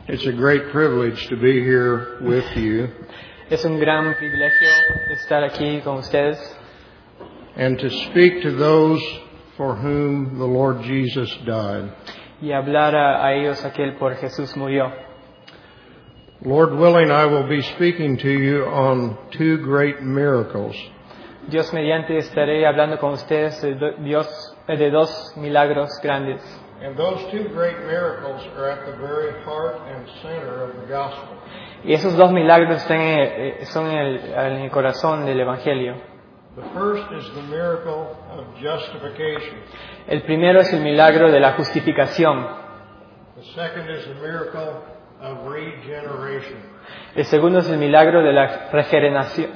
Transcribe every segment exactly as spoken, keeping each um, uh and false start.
It's a great privilege to be here with you Es un gran privilegio estar aquí con ustedes and to speak to those for whom the Lord Jesus died. y hablar a, a ellos aquel por Jesús murió. Lord willing, I will be speaking to you on two great miracles. Dios mediante estaré hablando con ustedes de, do- Dios, eh, de dos milagros grandes. And those two great miracles are at the very heart and center of the gospel. Y esos dos milagros están en- eh, son en el, en el corazón del Evangelio. The first is the miracle of justification. El primero es el milagro de la justificación. The second is the miracle of regeneration. El segundo es el milagro de la regeneración.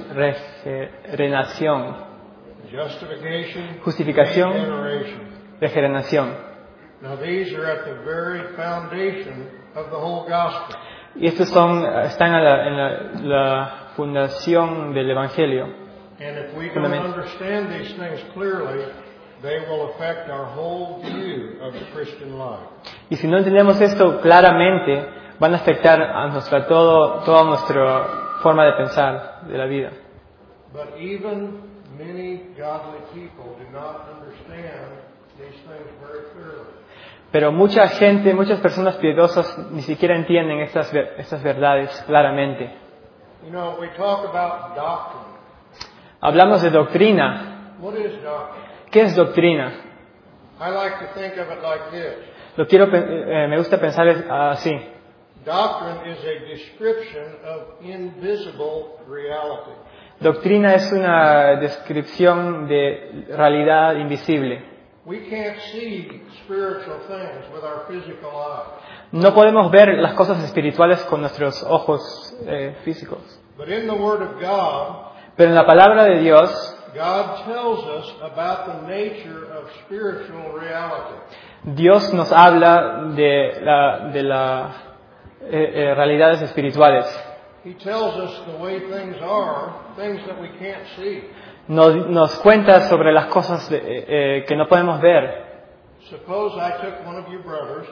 regeneración. Justification, Justificación. regeneration. Regeneración. Now these are at the very foundation of the whole gospel. Y estos son, están a la- en la, la fundación del Evangelio. And if we don't Fundamento. understand these things clearly, they will affect our whole view of the Christian life. Y si no entendemos esto claramente, van a afectar a nuestra, todo, toda nuestra forma de pensar de la vida. But even many godly people do not understand these things very clearly. Pero mucha gente, muchas personas piadosas ni siquiera entienden estas, ver- estas verdades claramente. You know, we talk about doctrine. Hablamos de doctrina. What is doctrine? ¿Qué es doctrina? I like to think of it like this. Lo quiero, pe- eh, me gusta pensar es- así. Doctrine is a description of invisible reality. Doctrina es una descripción de realidad invisible. We can't see spiritual things with our physical eye. No podemos ver las cosas espirituales con nuestros ojos eh, físicos. But in the Word of God, Pero en la palabra de Dios, God tells us about the nature of spiritual reality. Dios nos habla de las de la, eh, eh, realidades espirituales. He tells us the way things are, things that we can't see. Nos, nos cuenta sobre las cosas de- eh, eh, que no podemos ver. Suppose I took one of you brothers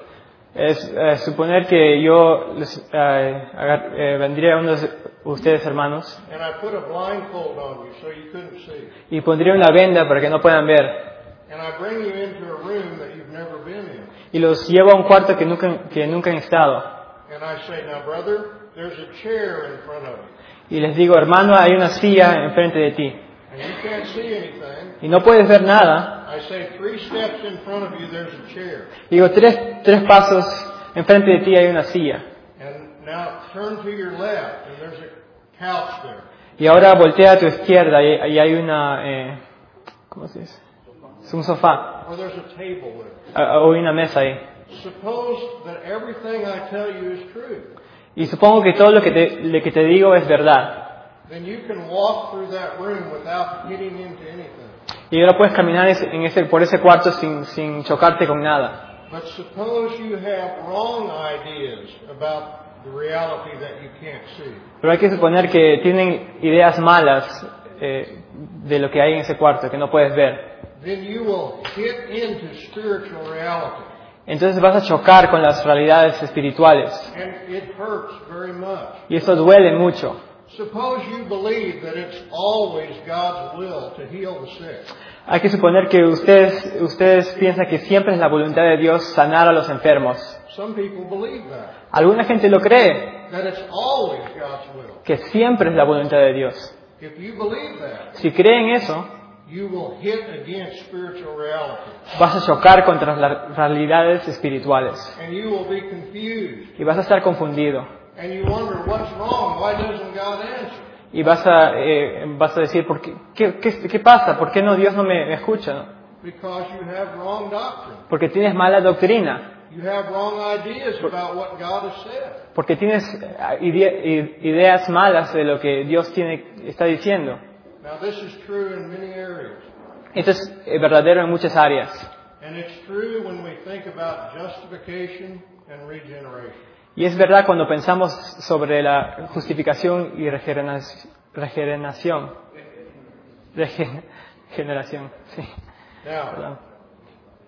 Es eh, suponer que yo les, eh, agar- eh, vendría a unos de ustedes hermanos and I put a blindfold on you so you couldn't see. y pondría una venda para que no puedan ver. And I bring you into a room that you've never been in. Y los llevo a un cuarto que nunca, que nunca han estado. And I say, now brother, there's a chair in front of you. Y les digo, hermano, hay una silla enfrente de ti. And you can't see anything. Y no puedes ver nada. I say, three steps in front of you, there's a chair. Digo, tres, tres pasos enfrente de ti hay una silla. And now turn to your left, and there's a couch there. Y ahora voltea a tu izquierda y, y hay una... Eh, ¿Cómo se dice? Es un sofá. Or there's a table there. Ah, O una mesa ahí. Suppose that everything I tell you is true. Y supongo que todo lo que te, lo que te digo es verdad. Then you can walk through that room without getting into anything. Y ahora puedes caminar es- en ese, por ese cuarto sin, sin chocarte con nada. But suppose you have wrong ideas about the reality that you can't see. Pero hay que suponer que tienen ideas malas eh, de lo que hay en ese cuarto que no puedes ver. Then you will hit into spiritual reality. Entonces vas a chocar con las realidades espirituales. And it hurts very much. Y eso duele mucho. Suppose you believe that it's always God's will to heal the sick. Hay que suponer que ustedes, ustedes piensan que siempre es la voluntad de Dios sanar a los enfermos. Some people believe that. Alguna gente lo cree, That it's always God's will. que siempre es la voluntad de Dios. If you believe that, Si creen eso, you will hit against spiritual reality. vas a chocar contra las realidades espirituales. And you will be confused. Y vas a estar confundido. And you wonder what's wrong. Why doesn't God answer? Y vas a, eh, vas a decir, ¿por qué, qué, qué, qué pasa? ¿Por qué no Dios no me, me escucha? ¿No? Because you have wrong doctrine. Porque tienes mala doctrina. You have wrong ideas about what God has said. Porque tienes eh, ide- i- ideas malas de lo que Dios tiene, está diciendo. Now this is true in many areas. Esto es eh, verdadero en muchas áreas. And it's true when we think about justification and regeneration. Y es verdad cuando pensamos sobre la justificación y regeneración. Regeneración. Regen- Generación, sí. Now, Perdón.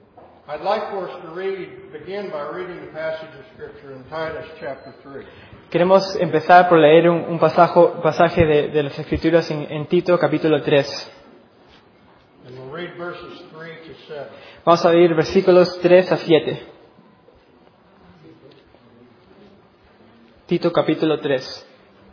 I'd like for us to read, begin by reading the passage of Scripture in Titus chapter three. Queremos empezar por leer un, un pasaje, pasaje de, de las Escrituras en, en Tito capítulo tres. And we'll read verses three to seven. Vamos a leer versículos tres a siete. Tito capítulo tres.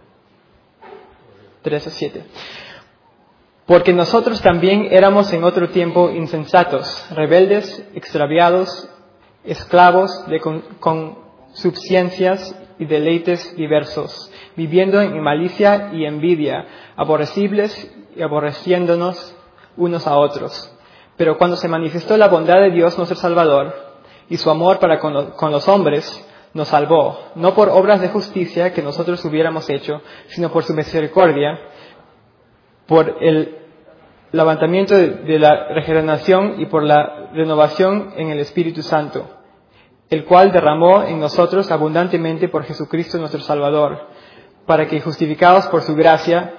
tres a siete. Porque nosotros también éramos en otro tiempo insensatos, rebeldes, extraviados, esclavos de con, consubstancias y deleites diversos, viviendo en malicia y envidia, aborrecibles y aborreciéndonos unos a otros. Pero cuando se manifestó la bondad de Dios nuestro Salvador y su amor para con, con los hombres, nos salvó, no por obras de justicia que nosotros hubiéramos hecho, sino por su misericordia, por el levantamiento de, de la regeneración y por la renovación en el Espíritu Santo, el cual derramó en nosotros abundantemente por Jesucristo nuestro Salvador, para que, justificados por su gracia,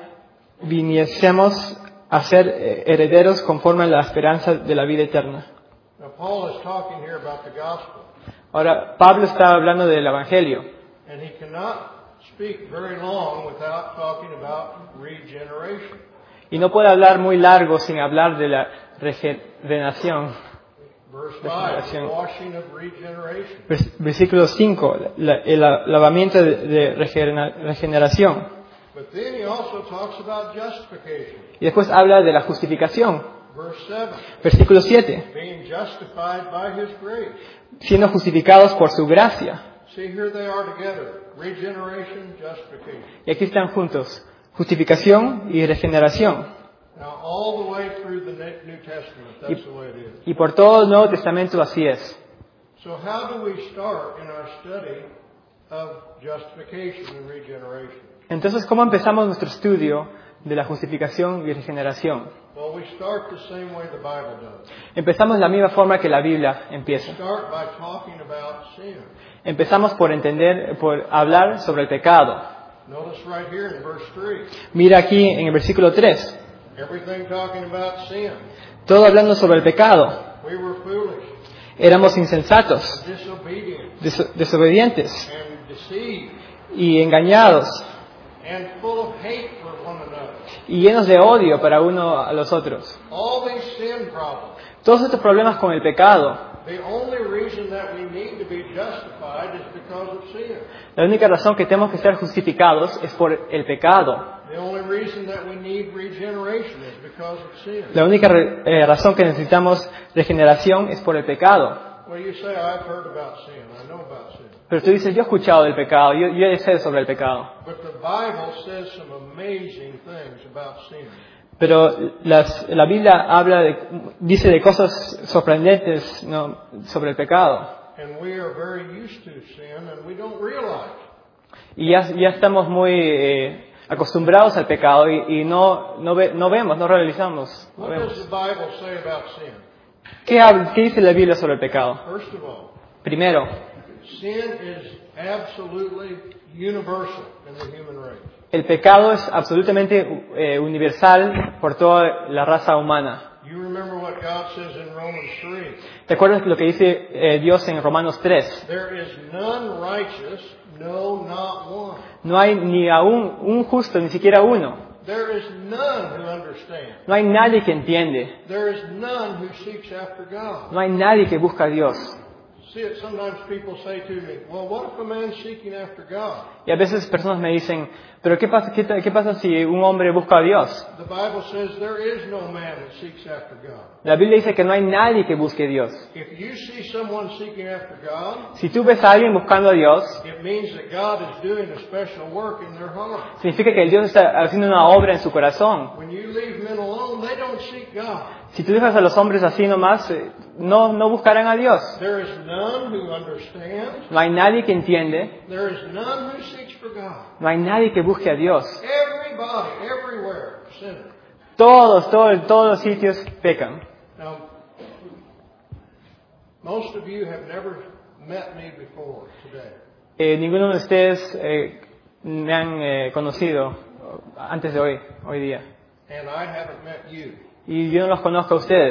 viniésemos a ser herederos conforme a la esperanza de la vida eterna. Now, Paul is talking here about the gospel, Ahora, Pablo está hablando del Evangelio, and he cannot speak very long without talking about regeneration. y no puede hablar muy largo sin hablar de la regeneración. Verse five, the washing of regeneration. Vers- Versículo cinco, la- el lavamiento de, de regenera- regeneración. But then he also talks about justification. Y después habla de la justificación. Verse seven, Versículo siete, being justified by his grace. siendo justificados por su gracia. See, here they are together. Regeneration, justification. Y aquí están juntos, justificación y regeneración. Now, all the way through the Ne- New Testament, that's the way it is. Y por todo el Nuevo Testamento así es. So how do we start in our study of justification and regeneration? Entonces, ¿cómo empezamos nuestro estudio de la justificación y regeneración? Well, we start the same way the Bible does. Empezamos de la misma forma que la Biblia We empieza. start by talking about sin. Empezamos por entender, por hablar sobre el pecado. Notice right here in verse three, Mira aquí en el versículo tres, everything talking about sin. todo hablando sobre el pecado. We were foolish, Éramos insensatos, disobedient, des- desobedientes and deceived, y engañados and full of hate for one another. y llenos de odio para uno a los otros. All these sin problems. Todos estos problemas con el pecado, The only reason that we need to be justified is because of sin. la única razón que tenemos que ser justificados es por el pecado. The only reason that we need regeneration is because of sin. La única re- eh, razón que necesitamos regeneración es por el pecado. Well, you say, I've heard about sin. I know about sin. Pero tú dices, yo he escuchado del pecado, yo, yo sé sobre el pecado. But the Bible says some amazing things about sin. Pero las- la Biblia habla de, dice de cosas sorprendentes, ¿no?, sobre el pecado. And we are very used to sin and we don't realize. Y ya, ya estamos muy eh, acostumbrados al pecado y, y no, no, ve- no vemos, no realizamos. No What does vemos. the Bible say about sin? ¿Qué, habla- ¿Qué dice la Biblia sobre el pecado? First of all, Primero, sin is absolutely universal in the human race. el pecado es absolutamente eh, universal por toda la raza humana. You remember what God says in Romans three. ¿Te acuerdas lo que dice eh, Dios en Romanos tres? There is none righteous, no, not one. No hay ni aún un justo, ni siquiera uno. There is none who understands. No hay nadie que entiende. There is none who seeks after God. No hay nadie que busca a Dios. See it, sometimes people say to me, well, what if a man's seeking after God? Y a veces personas me dicen, pero ¿qué pasa, qué, ta- qué pasa si un hombre busca a Dios? The Bible says there is no man that seeks after God. La Biblia dice que no hay nadie que busque a Dios. If you see someone seeking after God, Si tú ves a alguien buscando a Dios, it means that God is doing a special work in their heart. significa que el Dios está haciendo una obra en su corazón. When you leave men alone, they don't seek God. Si tú dejas a los hombres así nomás, eh, no, no buscarán a Dios. There is none who understands. No hay nadie que entiende, There is none who seeks for God. no hay nadie que busque a Dios. Everybody, everywhere, sinner. Todos, todos, todos los sitios pecan. Now, most of you have never met me before today. Eh, ninguno de ustedes eh, me han eh, conocido antes de hoy, hoy día. And I haven't met you. Y yo no los conozco a ustedes.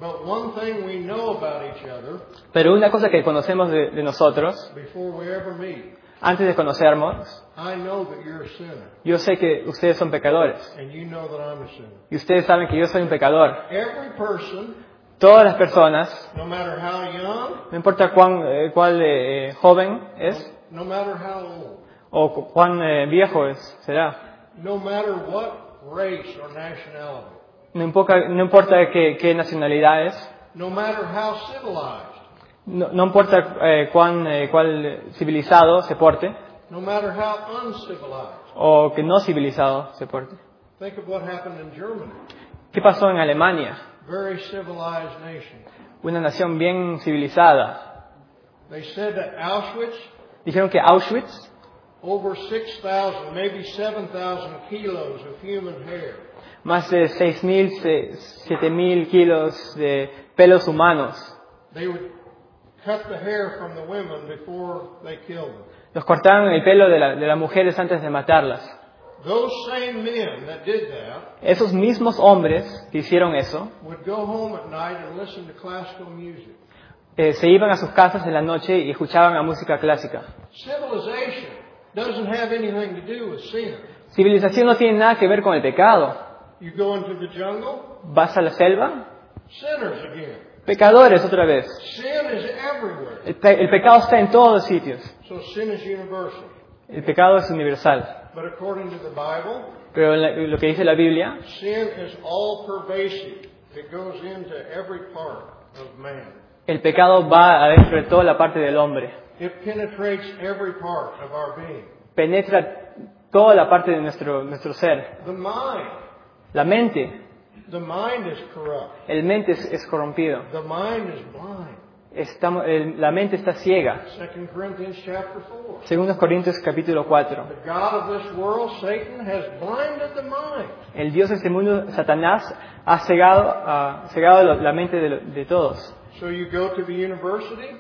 But one thing we know about each other Pero una cosa que conocemos de, de nosotros, before we ever meet, antes de conocernos, I know that you're a sinner, yo sé que ustedes son pecadores. and you know that I'm a sinner. Y ustedes saben que yo soy un pecador. Every person, Todas las personas, no matter how young, no importa cuán eh, cuál eh, joven es no matter how old, o cu- cuán eh, viejo es, será. no matter what race or nationality, No importa, no importa qué, qué nacionalidad es, no matter how civilized, no, no importa eh, cuán eh, cuál civilizado se porte no matter how uncivilized. o que no civilizado se porte. Think of what happened in Germany, ¿Qué pasó en Alemania? very civilized nation. Una nación bien civilizada. They said that Auschwitz, Dijeron que Auschwitz, over six thousand, maybe seven thousand kilos of human hair más de seis mil, siete mil kilos de pelos humanos. They would cut the hair from the women before they killed them. Los cortaron el pelo de, la- de las mujeres antes de matarlas. Those same men that did that Esos mismos hombres que hicieron eso, would go home at night and listen to classical music. eh, se iban a sus casas en la noche y escuchaban la música clásica. Civilization doesn't have anything to do with sin. Civilización no tiene nada que ver con el pecado. You go into the jungle, Vas a la selva, sinners again. pecadores otra vez. Sin is everywhere. El, pe- el pecado está en todos los sitios. So sin is universal. El pecado es universal. But according to the Bible, Pero en la- lo que dice la Biblia, sin is all pervasive. It goes into every part of man. el pecado va adentro de toda la parte del hombre. It penetrates every part of our being. Penetra toda la parte de nuestro, nuestro ser. The mind. La mente, The mind is corrupt. el mente es, es corrompido. The mind is blind. Estamos, el- la mente está ciega. Second Corinthians chapter four. Segundo Corintios capítulo cuatro. The God of this world, Satan, has blinded the mind. El Dios de este mundo, Satanás, ha cegado, ha cegado la la mente de, lo- de todos. So you go to the university,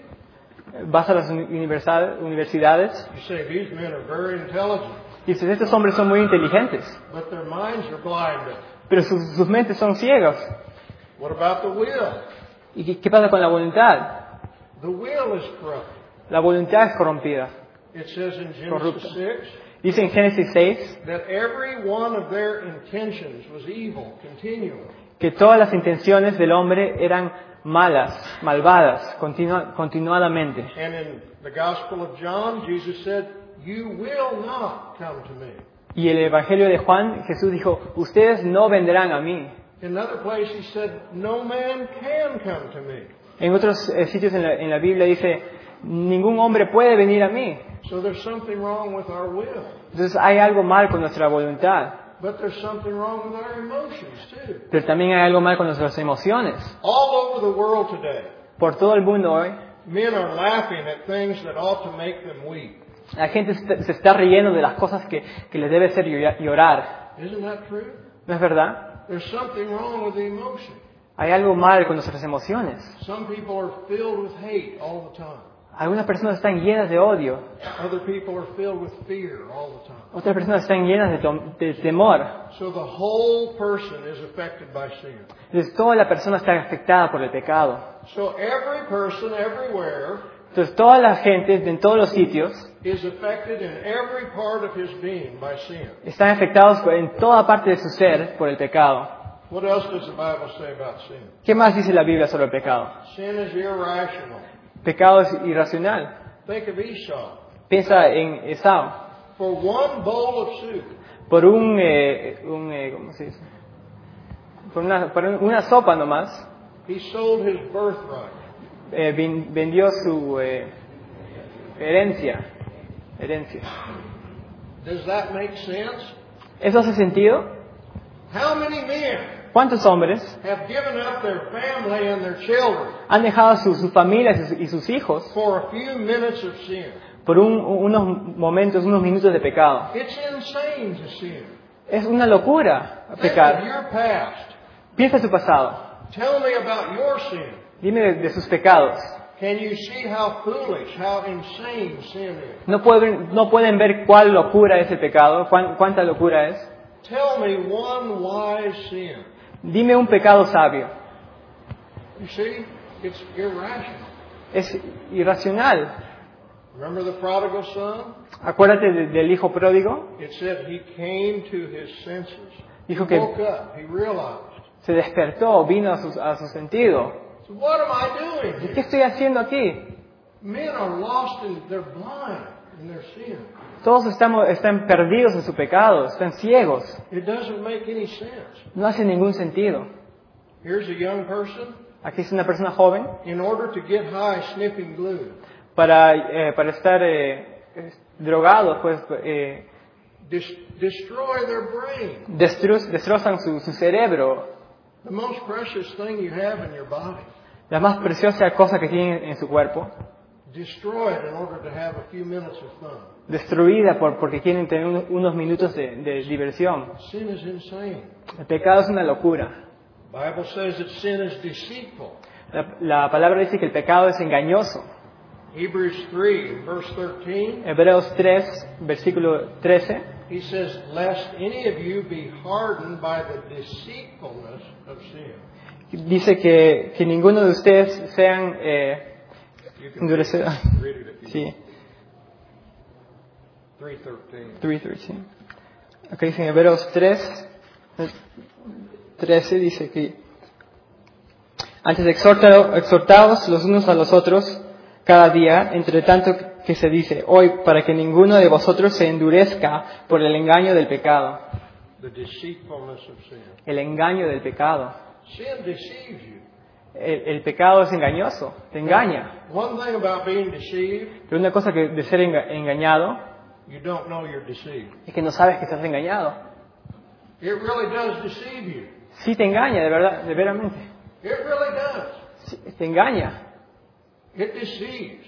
Vas a las uni- universidad- universidades you say, these men are very intelligent, y dices, estos hombres son muy inteligentes, but their minds are blinded. pero sus, sus mentes son ciegas. What about the will? ¿Y qué, qué pasa con la voluntad? The will is corrupt. La voluntad es corrompida. It says in Corrupta. Genesis six Dice en Génesis seis that every one of their intentions was evil continually. que todas las intenciones del hombre eran malas, malvadas, continua- continuadamente. And in the Gospel of John, Jesus said, you will not come to me. Y el Evangelio de Juan, Jesús dijo, ustedes no vendrán a mí. In another place, he said, no man can come to me. En otros eh, sitios en la, en la Biblia dice, ningún hombre puede venir a mí. So there's something wrong with our will. Entonces hay algo mal con nuestra voluntad, But there's something wrong with our emotions too. pero también hay algo mal con nuestras emociones. All over the world today, Por todo el mundo hoy, men are laughing at things that ought to make them weep. la gente se se está riendo de las cosas que, que les debe hacer llora- llorar. Isn't that true? ¿No es verdad? There's something wrong with the emotion. Hay algo mal con nuestras emociones. Some people are filled with hate all the time. Algunas personas están llenas de odio, Other people are filled with fear all the time. otras personas están llenas de, tom- de temor. So the whole person is affected by sin. Entonces toda la persona está afectada por el pecado. So every person everywhere Entonces toda la gente en todos los sitios is affected in every part of his being by sin. están afectados por- en toda parte de su ser por el pecado. What else does the Bible say about sin? ¿Qué más dice la Biblia sobre el pecado? Sin is irrational. Pecado es irracional. Think of Esau. Piensa en Esau. For one bowl of soup, Por un, eh, un eh, ¿cómo se dice? Por una, por una sopa nomás, he sold his birthright. eh, ven- vendió su eh, herencia. Herencia. Does that make sense? ¿Eso hace sentido? How many men ¿Cuántos hombres have given up their family and their children han dejado sus sus familias y sus- y sus hijos for a few minutes of sin? por un- unos momentos, unos minutos de pecado? It's insane to sin. Es una locura Think of pecar. your past. Piensa en su pasado. Tell me about your sin. Dime de, de sus pecados. Can you see how foolish, how insane sin is? ¿No pueden, no pueden ver cuál locura es el pecado? ¿Cuán- ¿Cuánta locura es? Tell me one wise sin. Dime un pecado sabio. You see, it's irrational. Es irracional. Remember the prodigal son? Acuérdate de- del hijo pródigo. It said he came to his senses. He Dijo que woke up. He realized. se despertó, vino a su, a su sentido. So what am I doing ¿Y qué here? estoy haciendo aquí? Men are lost and they're blind in their sin. Todos estamos, están perdidos en su pecado, están ciegos. It doesn't make any sense. No hace ningún sentido. Here's a young person Aquí es una persona joven in order to get high sniffing glue. para, eh, para estar eh, eh, drogado, pues eh, Dis- destroy their brain. destru- destrozan su, su cerebro. The most precious thing you have in your body. La más preciosa cosa que tienen en su cuerpo, Destroy it in order to have a few minutes of fun. destruida por, porque quieren tener unos, unos minutos de, de diversión. Sin is insane. El pecado es una locura. The Bible says that sin is deceitful. La, la palabra dice que el pecado es engañoso. Hebrews three, verse thirteen, Hebreos tres, versículo trece, he says, lest any of you be hardened by the deceitfulness of sin. dice que, que ninguno de ustedes sean eh, You can endurecidos. read it if you Sí, three thirteen. tres trece. Acá dice en Hebreos tres, trece, dice que antes exhorta- exhortaos los unos a los otros cada día, entre tanto que se dice hoy, para que ninguno de vosotros se endurezca por el engaño del pecado. The deceitfulness of sin. El engaño del pecado. Sin deceives you. El, el pecado es engañoso, te engaña. One thing about being deceived, Pero una cosa que de ser enga- engañado you don't know you're deceived. es que no sabes que estás engañado. It really does deceive you. Sí te engaña, de verdad, de veramente. It really does. Sí, te engaña. It deceives.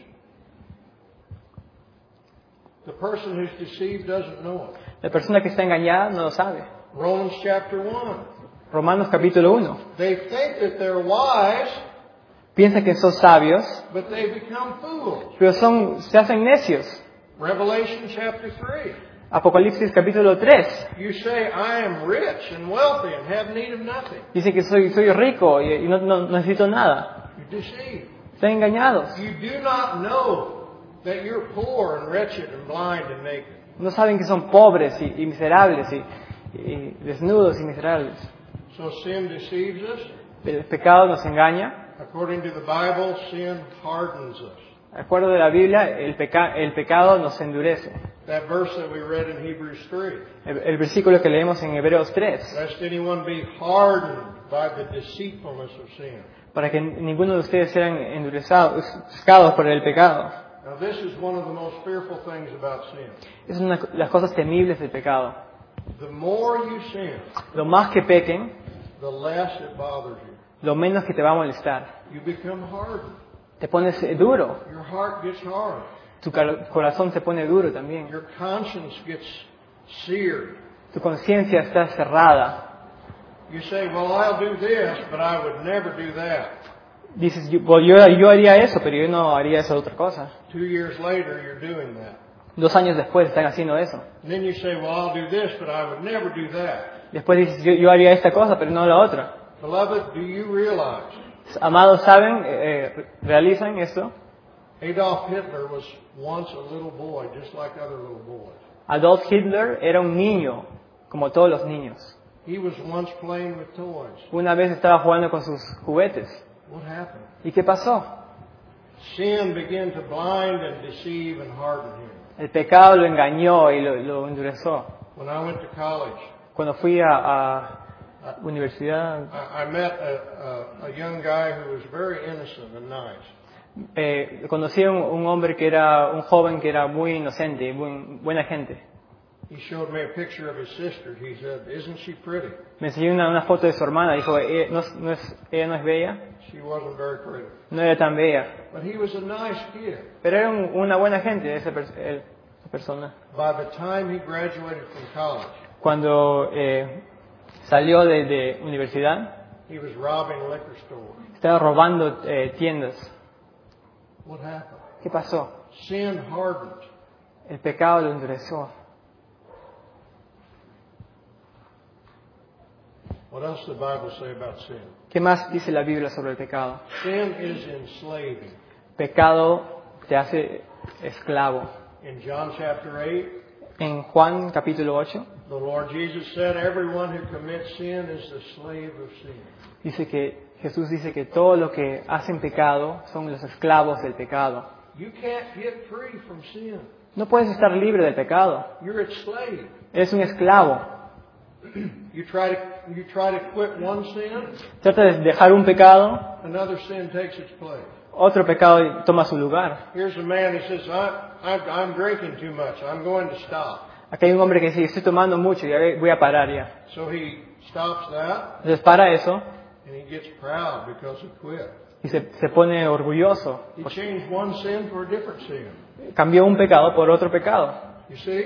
The person who's deceived doesn't know it. La persona que está engañada no lo sabe. Romans chapter one. Romanos capítulo uno. They think that they're wise, Piensa que son sabios, but they become fools. pero son, se hacen necios. Revelation chapter three. Apocalipsis capítulo tres. You say, I am rich and wealthy and have need of nothing. Dice que soy, soy rico y, y no, no- no necesito nada. You're deceived. Están engañados. You do not know that you're poor and wretched and blind and naked. No saben que son pobres y, y miserables y, y desnudos y miserables. So sin deceives us. El pecado nos engaña. According to the Bible, sin hardens us. De acuerdo de la Biblia, el, peca- el pecado nos endurece. That verse that we read in Hebrews three. El, el versículo que leemos en Hebreos tres. Lest anyone be hardened by the deceitfulness of sin. Para que ninguno de ustedes sean endurecidos pecados por el pecado. Now this is one of the most fearful things about sin. Es una de las cosas temibles del pecado. The more you sin, Lo más que pequen, the less it bothers you. lo menos que te va a molestar. You become hardened. Te pones eh, duro. Your heart gets hard. Tu cal- corazón se pone duro también. Your conscience gets seared. Tu conciencia está cerrada. You say, well, I'll do this, but I would never do that. Dices, yo, well, yo, yo haría eso, pero yo no haría esa otra cosa. Two years later, you're doing that. Dos años después están haciendo eso. And then you say, well, I'll do this, but I would never do that. Después dices, yo, yo haría esta cosa, pero no la otra. Beloved, do you realize Amados, ¿saben? Eh, eh, ¿Realizan esto? Adolf Hitler was once a little boy, just like other little boys. Adolf Hitler era un niño, como todos los niños. He was once playing with toys. Una vez estaba jugando con sus juguetes. What happened? ¿Y qué pasó? Sin began to blind and deceive and harden him. El pecado lo engañó y lo, lo endureció. When I went to college, Cuando fui a, a universidad, I, I met a, a, a young guy who was very innocent and nice. eh, conocí a un, un hombre que era un joven que era muy inocente y muy buena gente. He showed me a picture of his sister. He said, "Isn't she pretty?" Me enseñó una, una foto de su hermana. Dijo, "Eh, ¿no, es- no es, ella no es bella, She wasn't very pretty, no era tan bella, but he was a nice kid. pero era un- una buena gente esa, pers- él- esa persona." By the time he graduated from college, Cuando eh, salió de, de universidad, he was robbing liquor stores. estaba robando eh, tiendas. What happened? ¿Qué pasó? Sin hardened. El pecado lo endureció. What else does the Bible say about sin? ¿Qué más dice la Biblia sobre el pecado? Sin is enslaving. Pecado te hace esclavo. In John chapter eight, En Juan capítulo ocho the Lord Jesus said, everyone who commits sin is the slave of sin. dice que Jesús dice que todo lo que hacen pecado son los esclavos del pecado. You can't get free from sin. No puedes estar libre del pecado. You're its slave. Eres un esclavo. You try to you try to quit one sin, Trata de dejar un pecado, another sin takes its place. otro pecado toma su lugar. Here's a man who says, I, I'm, I'm drinking too much. I'm going to stop. Aquí hay un hombre que dice, estoy tomando mucho, ya voy a parar ya. So he stops that, Entonces para eso and he gets proud because he quit. y se, se pone orgulloso. He changed one sin for a different sin. Cambió un pecado por otro pecado. You see?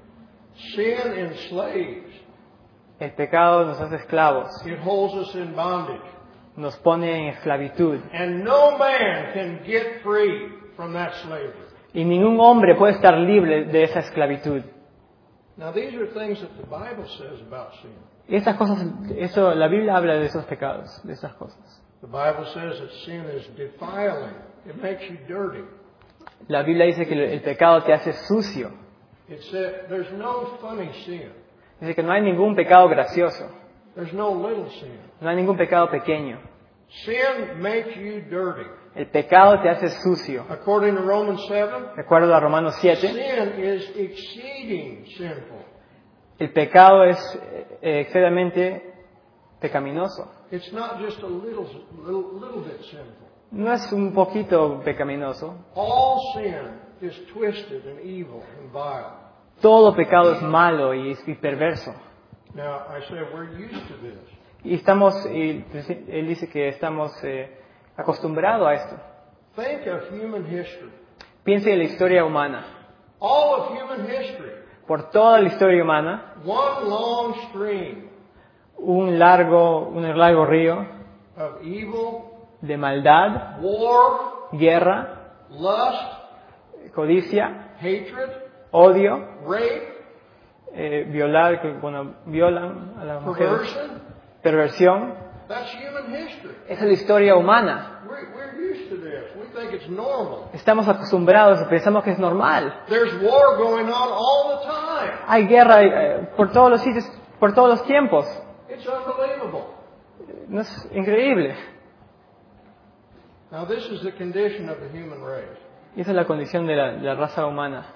Sin enslaves. El pecado nos hace esclavos, It holds us in bondage. nos pone en esclavitud. And no man can get free from that slavery. Y ningún hombre puede estar libre de esa esclavitud. Now these are things that the Bible says about sin. Y esas cosas, eso, la Biblia habla de esos pecados, de esas cosas. The Bible says that sin is defiling. It makes you dirty. La Biblia dice que el pecado te hace sucio. It said there's no funny sin. Dice que no hay ningún pecado gracioso, There's no little sin. no hay ningún pecado pequeño. Sin makes you dirty. El pecado te hace sucio. According to Romans seven, De acuerdo a Romanos siete, sin is exceeding sinful. el pecado es eh, excesivamente pecaminoso. It's not just a little, little, little bit sinful. No es un poquito pecaminoso. All sin is twisted and evil and vile. Todo pecado es malo y, y perverso. Now, I say we're used to this. Y estamos, y él dice que estamos eh, acostumbrados a esto. Think of human history. Piense en la historia humana. All of human history. Por toda la historia humana, One long stream un largo, un largo río of evil, de maldad, war, guerra, lust, codicia, hatred, odio, rape, eh, violar, que cuando violan a las mujeres, perversion. perversión. That's human history. Esa es la historia humana. We're, we're used to this. We think it's normal. Estamos acostumbrados, pensamos que es normal. There's war going on all the time. Hay guerra eh, por todos los sitios, por todos los tiempos. It's unbelievable. ¿No es increíble? Now, this is the condition of the human race. Y esa es la condición de la, de la raza humana.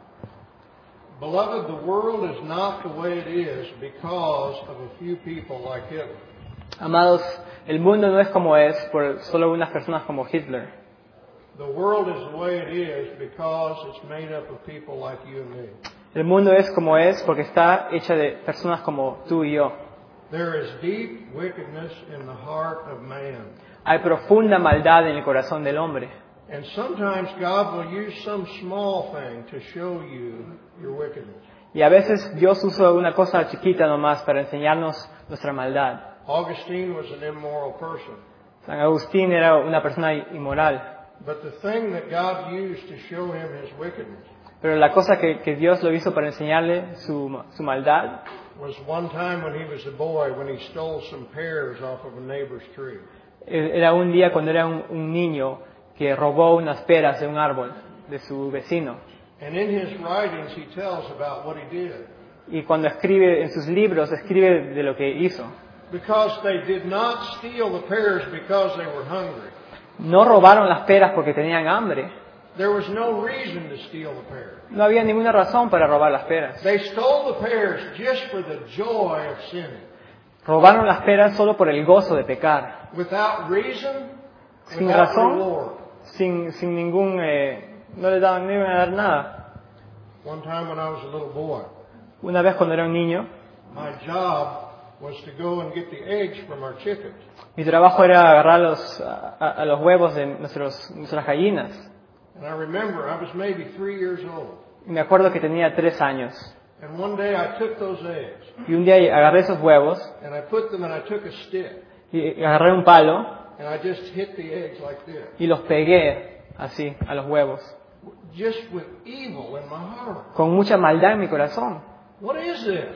Beloved, the world is not the way it is because of a few people like Hitler. Amados, el mundo no es como es por solo unas personas como Hitler. The world is the way it is because it's made up of people like you and me. El mundo es como es porque está hecha de personas como tú y yo. There is deep wickedness in the heart of man. Hay profunda maldad en el corazón del hombre. And sometimes God will use some small thing to show you your wickedness. Y a veces Dios usa una cosa chiquita nomás para enseñarnos nuestra maldad. Augustine was an immoral person. San Agustín era una persona inmoral. But the thing that God used to show him his wickedness Pero la cosa que, que Dios lo hizo para enseñarle su, su maldad was one time when he was a boy when he stole some pears off of a neighbor's tree. era un día cuando era un, un niño que robó unas peras de un árbol de su vecino. And in his writings he tells about what he did. Y cuando escribe en sus libros, escribe de lo que hizo. Because they did not steal the pears because they were hungry. No robaron las peras porque tenían hambre. There was no reason to steal the pears. No había ninguna razón para robar las peras. They stole the pears just for the joy of sinning. Robaron las peras solo por el gozo de pecar. Without reason, Sin without razón, reward. sin, sin ningún... Eh, no le daban, no iban a dar nada. One time when I was a little boy, Una vez cuando era un niño, my job was to go and get the eggs from our chickens. mi trabajo era agarrar los, a, a los huevos de nuestros, nuestras gallinas. And I remember I was maybe three years old. Y me acuerdo que tenía tres años. And one day I took those eggs Y un día agarré esos huevos and I put them and I took a stick y agarré un palo and I just hit the eggs like this. y los pegué así a los huevos. Just with evil in my heart. Con mucha maldad en mi corazón. What is this?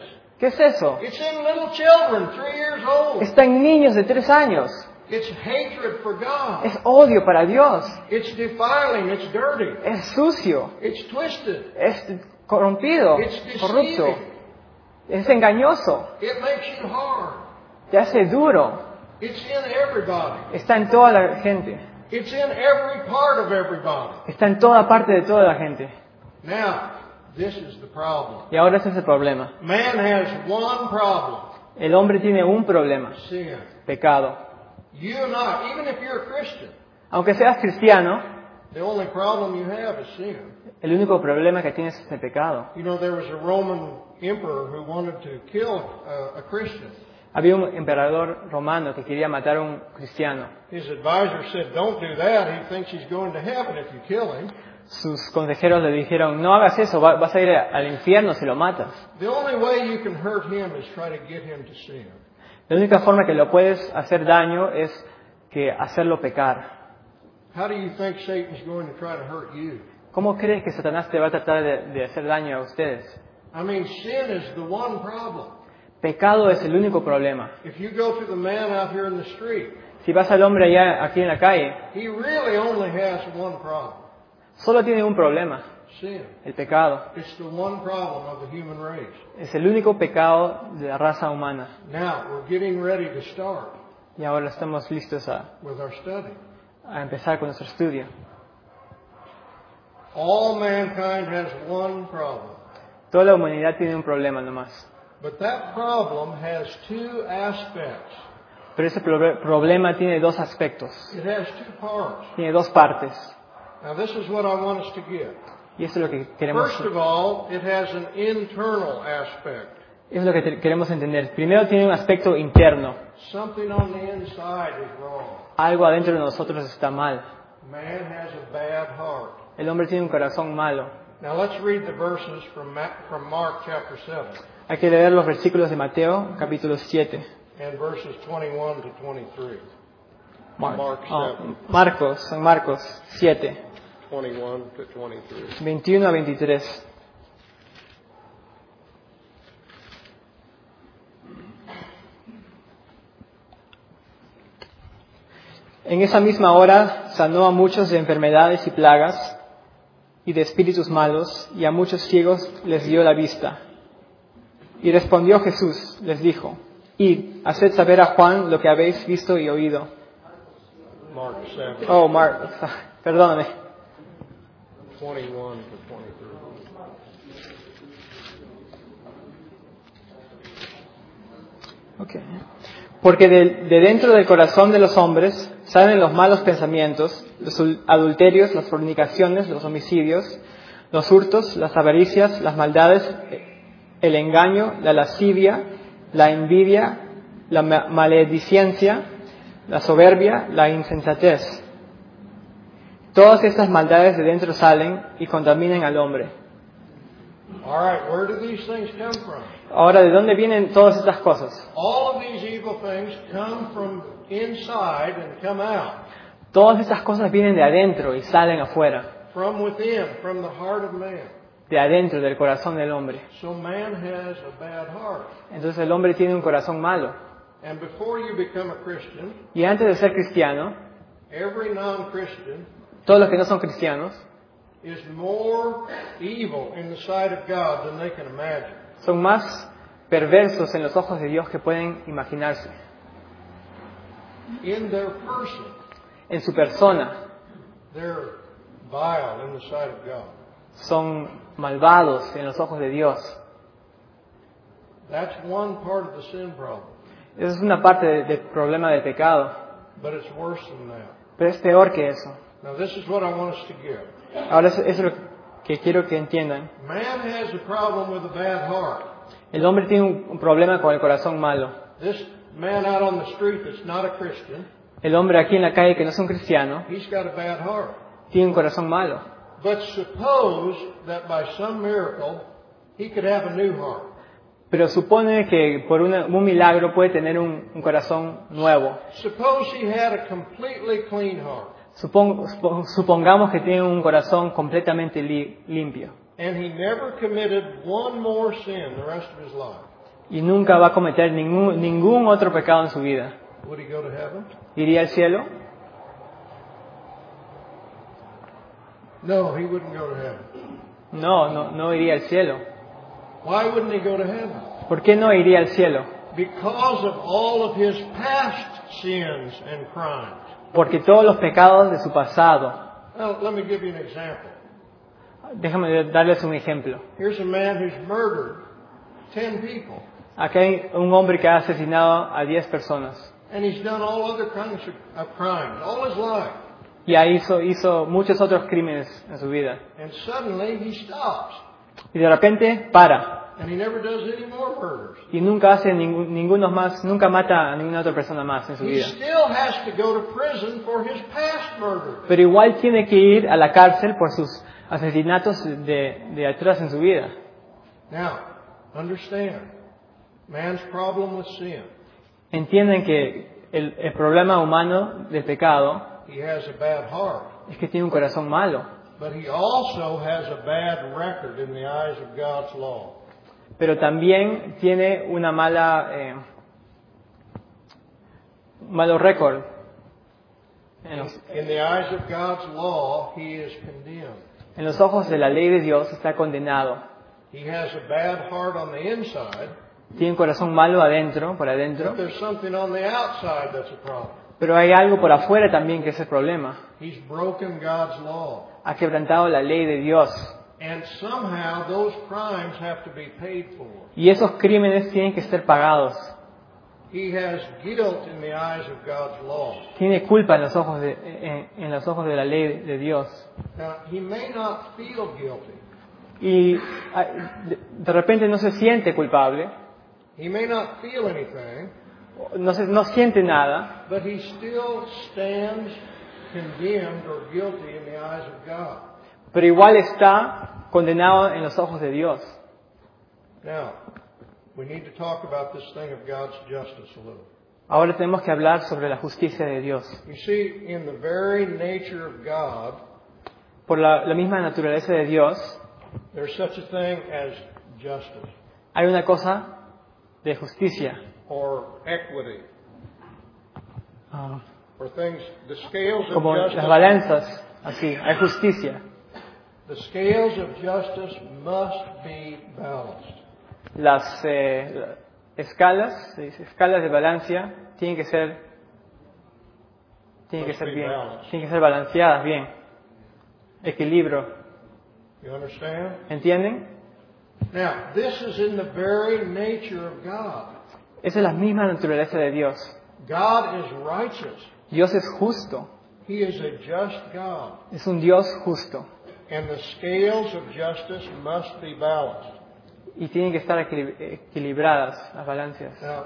¿Qué es eso? It's in little children, three years old. Está en niños de tres años. It's hatred for God. Es odio para Dios. It's defiling. It's dirty. Es sucio. It's twisted. Es corrompido. It's Corrupto. deceiving. Es engañoso. It makes you hard. Te hace duro. It's in everybody. Está en toda la gente. It's in every part of everybody. Está en toda parte de toda la gente. Now, this is the problem. Y ahora ese es el problema. Man has one problem. El hombre tiene un problema. Sin. Pecado. You and I, even if you're a Christian, Aunque seas cristiano, the only problem you have is sin. el único problema que tienes es el pecado. You know, there was a Roman emperor who wanted to kill a, a Christian. Había un emperador romano que quería matar a un cristiano. His advisor said, don't do that. He thinks he's going to heaven if you kill him. Sus consejeros le dijeron, no hagas eso, va- vas a ir al infierno si lo matas. The only way you can hurt him is try to get him to sin. La única forma que lo puedes hacer daño es que hacerlo pecar. How do you think Satan's going to try to hurt you? ¿Cómo crees que Satanás te va a tratar de, de hacer daño a ustedes? I mean, sin is the one problem. Pecado es el único problema. If you go to the man out here in the street, Si vas al hombre allá aquí en la calle, he really only has one problem. solo tiene un problema, Sin. el pecado. It's the one problem of the human race. Es el único pecado de la raza humana. Now, we're getting ready to start Y ahora estamos listos a, with our study. a empezar con nuestro estudio. All mankind has one problem. Toda la humanidad tiene un problema nomás. But that problem has two aspects. Pero ese proble- problema tiene dos aspectos. It has two parts. Tiene dos partes. Now, this is what I want us to get. Y eso es lo que queremos, First of all, it has an internal aspect. eso es lo que te- queremos entender. Primero tiene un aspecto interno. Something on the inside is wrong. Algo adentro de nosotros está mal. Man has a bad heart. El hombre tiene un corazón malo. Now, let's read the verses from, Ma- from Mark chapter seven Hay que leer los versículos de Mateo, capítulo siete. and verses twenty-one to twenty-three. Mar- Mark oh, seven. Marcos, San Marcos siete, twenty-one to twenty-three. veintiuno a veintitrés. En esa misma hora sanó a muchos de enfermedades y plagas y de espíritus malos, y a muchos ciegos les dio la vista. Y respondió Jesús, les dijo, id, haced saber a Juan lo que habéis visto y oído. Mark seven, Oh, Mark, perdóname. twenty-one to twenty-three. Okay. Porque de, de dentro del corazón de los hombres salen los malos pensamientos, los adulterios, las fornicaciones, los homicidios, los hurtos, las avaricias, las maldades, el engaño, la lascivia, la envidia, la ma- maledicencia, la soberbia, la insensatez. Todas estas maldades de dentro salen y contaminan al hombre. All right, where do these things come from? Ahora, ¿de dónde vienen todas estas cosas? All of these evil things come from inside and come out. Todas estas cosas vienen de adentro y salen afuera. From within, from the heart of man. De adentro, del corazón del hombre. So man has a bad heart. Entonces el hombre tiene un corazón malo. And before you become a Christian, Y antes de ser cristiano, every non-Christian todos los que no son cristianos is more evil in the sight of God than they can imagine. son más perversos en los ojos de Dios que pueden imaginarse. In their person, En su persona they're vile in the sight of God. son malvados en los ojos de Dios. That's one part of the sin problem. Esa es una parte de- del problema del pecado. But it's worse than that. Pero es peor que eso. Now, this is what I want us to get. Ahora eso eso es lo que quiero que entiendan. Man has a problem with a bad heart. El hombre tiene un, un problema con el corazón malo. This man out on the street that's not a Christian, El hombre aquí en la calle que no es un cristiano he's got a bad heart. tiene un corazón malo. But suppose that by some miracle, he could have a new heart. Pero supone que por una- un milagro puede tener un, un corazón nuevo. Suppose he had a completely clean heart, Supong- supo- supongamos que tiene un corazón completamente li- limpio and he never committed one more sin the rest of his life. y nunca va a cometer ningún, ningún otro pecado en su vida, would he go to heaven? ¿iría al cielo? No, he wouldn't go to heaven. No, no, no iría al cielo. Why wouldn't he go to heaven? ¿Por qué no iría al cielo? Because of all of his past sins and crimes. Porque todos los pecados de su pasado. Well, let me give you an example. Déjame darles un ejemplo. Here's a man who's murdered ten people. Aquí hay un hombre que ha asesinado a diez personas. And he's done all other kinds of, of crimes all his life. Y ahí hizo, hizo muchos otros crímenes en su vida. And suddenly he stops. Y de repente para. And he never does any more murders. Y nunca hace ningún, ninguno más, nunca mata a ninguna otra persona más en su He vida. still has to go to prison for his past murder. Pero igual tiene que ir a la cárcel por sus asesinatos de, de atrás en su vida. Now, understand, man's problem with sin. Entienden que el, el problema humano del pecado He has a bad heart. es que tiene un corazón malo. But he also has a bad record in the eyes of God's law. Pero también tiene una mala, eh, un malo récord. En los, In the eyes of God's law, he is condemned. en los ojos de la ley de Dios está condenado. He has a bad heart on the inside, Tiene un corazón malo adentro, por but adentro. there's something on the outside that's a problem. Pero hay algo por afuera también que es el problema. He's broken God's law. Ha quebrantado la ley de Dios. And somehow those crimes have to be paid for. Y esos crímenes tienen que ser pagados. He has guilt in the eyes of God's law. Tiene culpa en los ojos de, en, en los ojos de la ley de Dios. Now, he may not feel guilty. Y ah, de, de repente no se siente culpable, He may not feel anything, no, se, no siente nada, but he still stands condemned or guilty in the eyes of God. pero igual está condenado en los ojos de Dios. Now, we need to talk about this thing of God's justice a little. Ahora tenemos que hablar sobre la justicia de Dios. You see, in the very nature of God, Por la, la misma naturaleza de Dios, there's such a thing as justice hay una cosa de justicia. or equity, Ah, or things, the scales of como las justice. balanzas, así, hay justicia. The scales of justice must be balanced. Las eh, escalas, se dice, escalas de balancia, tienen que ser, tienen que ser bien, tienen que ser balanceadas bien. Equilibrio, You understand? ¿entienden? Now, this is in the very nature of God. Esa es la misma naturaleza de Dios. God is righteous. Dios es justo, He is a just God. es un Dios justo And the scales of justice must be balanced. y tienen que estar equilib- equilibradas las balanzas. Now,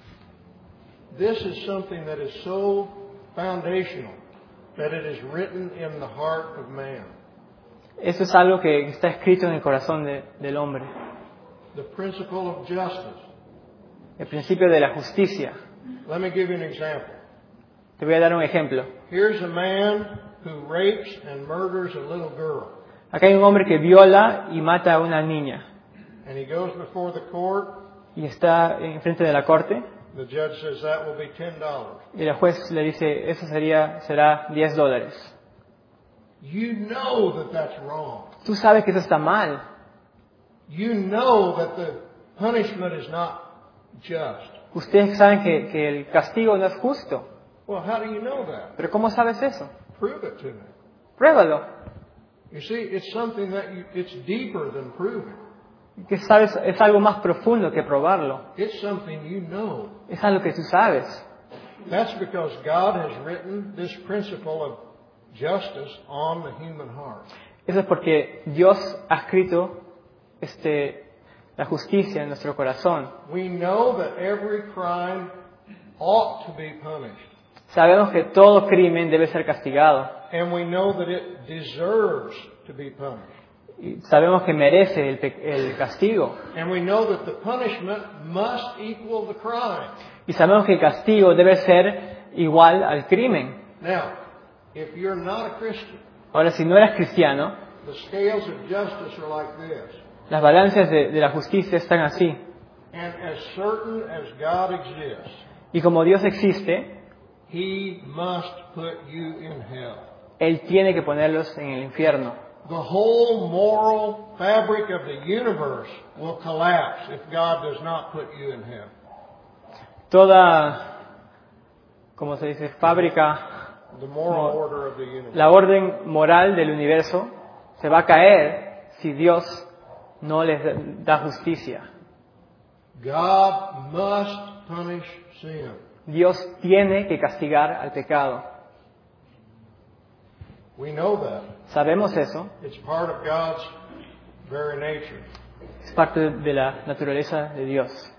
this is something that is so foundational that it is written in the heart of man. Eso es algo que está escrito en el corazón de- del hombre. The principle of justice. El principio de la justicia. Let me give you an example. Te voy a dar un ejemplo. Here's a man who rapes and murders a little girl. Acá hay un hombre que viola y mata a una niña And he goes before the court. y está enfrente de la corte The judge says that will be ten dollars. y el juez le dice, eso sería, será diez dólares. You know that that's wrong. Tú sabes que eso está mal. You know that the punishment is not just. Ustedes saben que, que el castigo no es justo. Well, how do you know that? Pero ¿cómo sabes eso? Prove it to me. Pruébalo. You see, it's something that you, it's deeper than proving. Que sabes, es algo más profundo que probarlo. It's something you know. Es algo que tú sabes. That's because God has written this principle of justice on the human heart. Eso es porque Dios ha escrito este, la justicia en nuestro corazón. We know that every crime ought to be punished. Sabemos que todo crimen debe ser castigado. And we know that it deserves to be punished. Y sabemos que merece el, pe- el castigo. And we know that the punishment must equal the crime. Y sabemos que el castigo debe ser igual al crimen. Now, if you're not a Christian, Ahora, si no eres cristiano, the scales of justice are like this. las balanzas de, de la justicia están así. And as certain as God exists, Y como Dios existe, He must put you in hell. Él tiene que ponerlos en el infierno. The whole moral fabric of the universe will collapse if God does not put you in hell. Toda, como se dice, fábrica, The moral order of the universe. la orden moral del universo se va a caer si Dios no les da justicia. God must punish sin. Dios tiene que castigar al pecado. We know that. Sabemos eso, It's part of God's very nature. es parte de la naturaleza de Dios.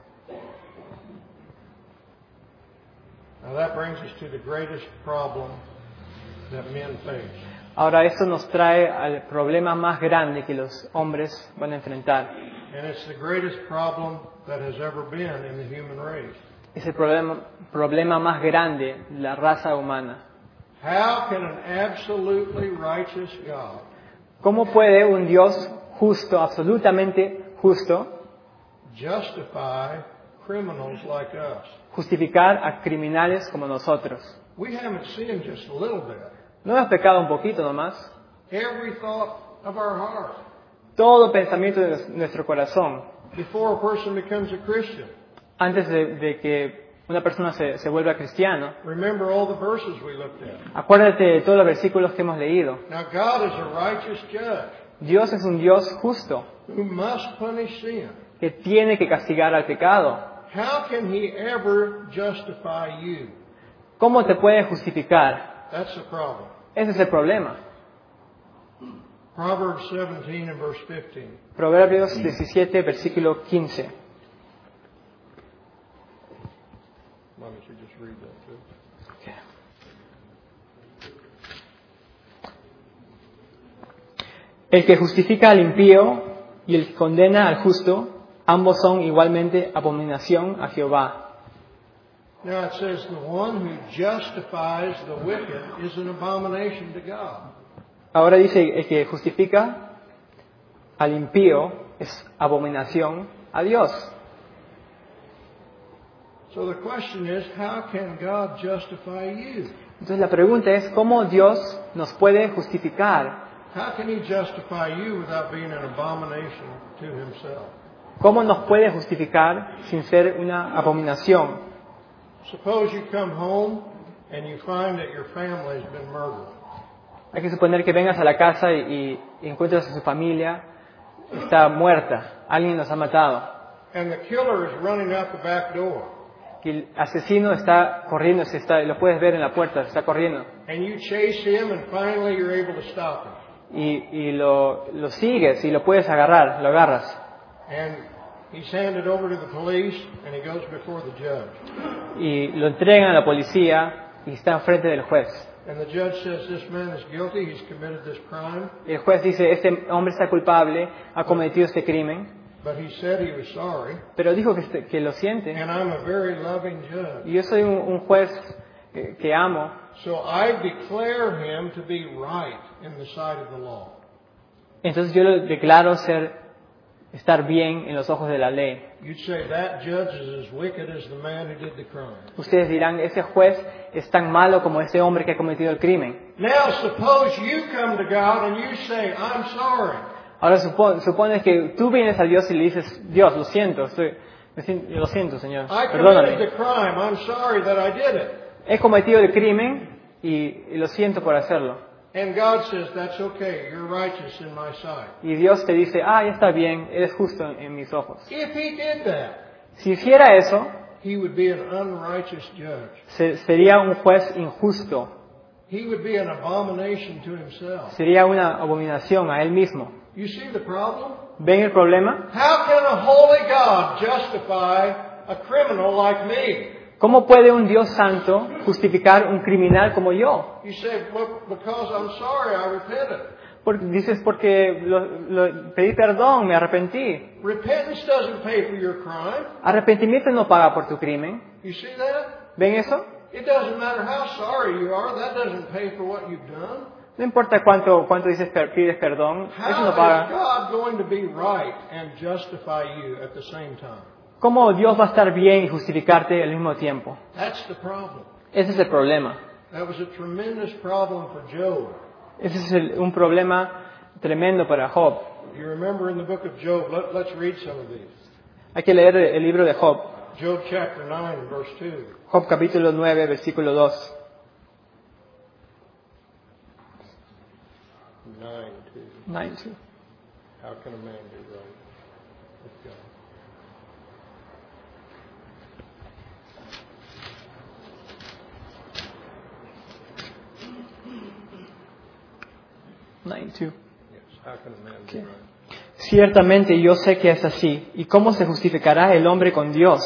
Now that brings us to the greatest problem that men face. Ahora esto nos trae al problema más grande que los hombres van a enfrentar. And it's the greatest problem that has ever been in the human race. Es el problema, problema más grande de la raza humana. How can an absolutely righteous God ¿Cómo puede un Dios justo, absolutamente justo, justify criminals like us? justificar a criminales como nosotros? We haven't sinned just a little bit. No hemos pecado un poquito nomás. Every thought of our heart Todo pensamiento de nuestro corazón, before a person becomes a Christian. antes de, de que una persona se, se vuelva cristiano. Remember all the verses we looked at. Acuérdate de todos los versículos que hemos leído. Now God is a righteous judge Dios es un Dios justo who must punish sin. que tiene que castigar al pecado. How can He ever justify you? ¿Cómo te puede justificar? That's the problem. Ese es el problema. Proverbs seventeen and verse fifteen. Proverbios diecisiete, versículo quince. Why don't you just read that too? El que justifica al impío y el que condena al justo, ambos son igualmente abominación a Jehová. Now it says the one who justifies the wicked is an abomination to God. Ahora dice, el que justifica al impío es abominación a Dios. So the question is, how can God justify you? Entonces la pregunta es, ¿cómo Dios nos puede justificar? How can He justify you without being an abomination to Himself? ¿Cómo nos puede justificar sin ser una abominación? Suppose you come home and you find that your family has been murdered. Hay que suponer que vengas a la casa y, y encuentras a su familia, está muerta, alguien los ha matado. And the killer is running out the back door. Que el asesino está corriendo, se está, lo puedes ver en la puerta, está corriendo. And you chase him and finally you're able to stop him. Y, y lo, lo sigues y lo puedes agarrar, lo agarras. And he's handed over to the police and he goes before the judge. Y lo entregan a la policía y está enfrente del juez. And the judge says this man is guilty, he's committed this crime, El juez dice, este hombre está culpable, ha cometido este crimen, but he said he was sorry. pero dijo que, este- que lo siente. And I'm a very loving judge. Y yo soy un, un juez eh, que amo, So I declare him to be right in the sight of the law. entonces yo lo declaro ser, estar bien en los ojos de la ley. You'd say that judge is as wicked as the man who did the crime. Ustedes dirán, ese juez es tan malo como ese hombre que ha cometido el crimen. Now suppose you come to God and you say, I'm sorry. Ahora supo- supone que tú vienes a Dios y le dices, Dios, lo siento, estoy, me siento- lo siento, Señor, I committed perdóname. the crime, I'm sorry that I did it. He cometido el crimen y, y lo siento por hacerlo. And God says, that's okay, you're righteous in my sight. Y Dios te dice, ah, ya está bien, eres justo en, en mis ojos. If he did that, Si hiciera eso, he would be an unrighteous judge. se- sería un juez injusto, He would be an abomination to himself. sería una abominación a él mismo. You see the problem? ¿Ven el problema? How can a holy God justify a criminal like me? ¿Cómo puede un Dios santo justificar un criminal como yo? You say, well, because I'm sorry, I repented. Porque, dices, porque lo- lo- pedí perdón, me arrepentí. Repentance doesn't pay for your crime. Arrepentimiento no paga por tu crimen. You see that? ¿Ven eso? It doesn't matter how sorry you are, that doesn't pay for what you've done. No importa cuánto, cuánto dices, per- pides perdón, eso How no is paga. God going to be right and justify you at the same time? ¿Cómo Dios va a estar bien y justificarte al mismo tiempo? That's the problem. Ese es el problema. That was a tremendous problem for Job. Ese es el- un problema tremendo para Job. If you remember in the book of Job, let, let's read some of these. Hay que leer el libro de Job. Job chapter nine, verse two. Job capítulo nueve, versículo dos. nine, two. nueve, dos. How can a man be right with God? nueve, dos. Yes, how can a man be Okay. right? Ciertamente yo sé que es así. ¿Y cómo se justificará el hombre con Dios?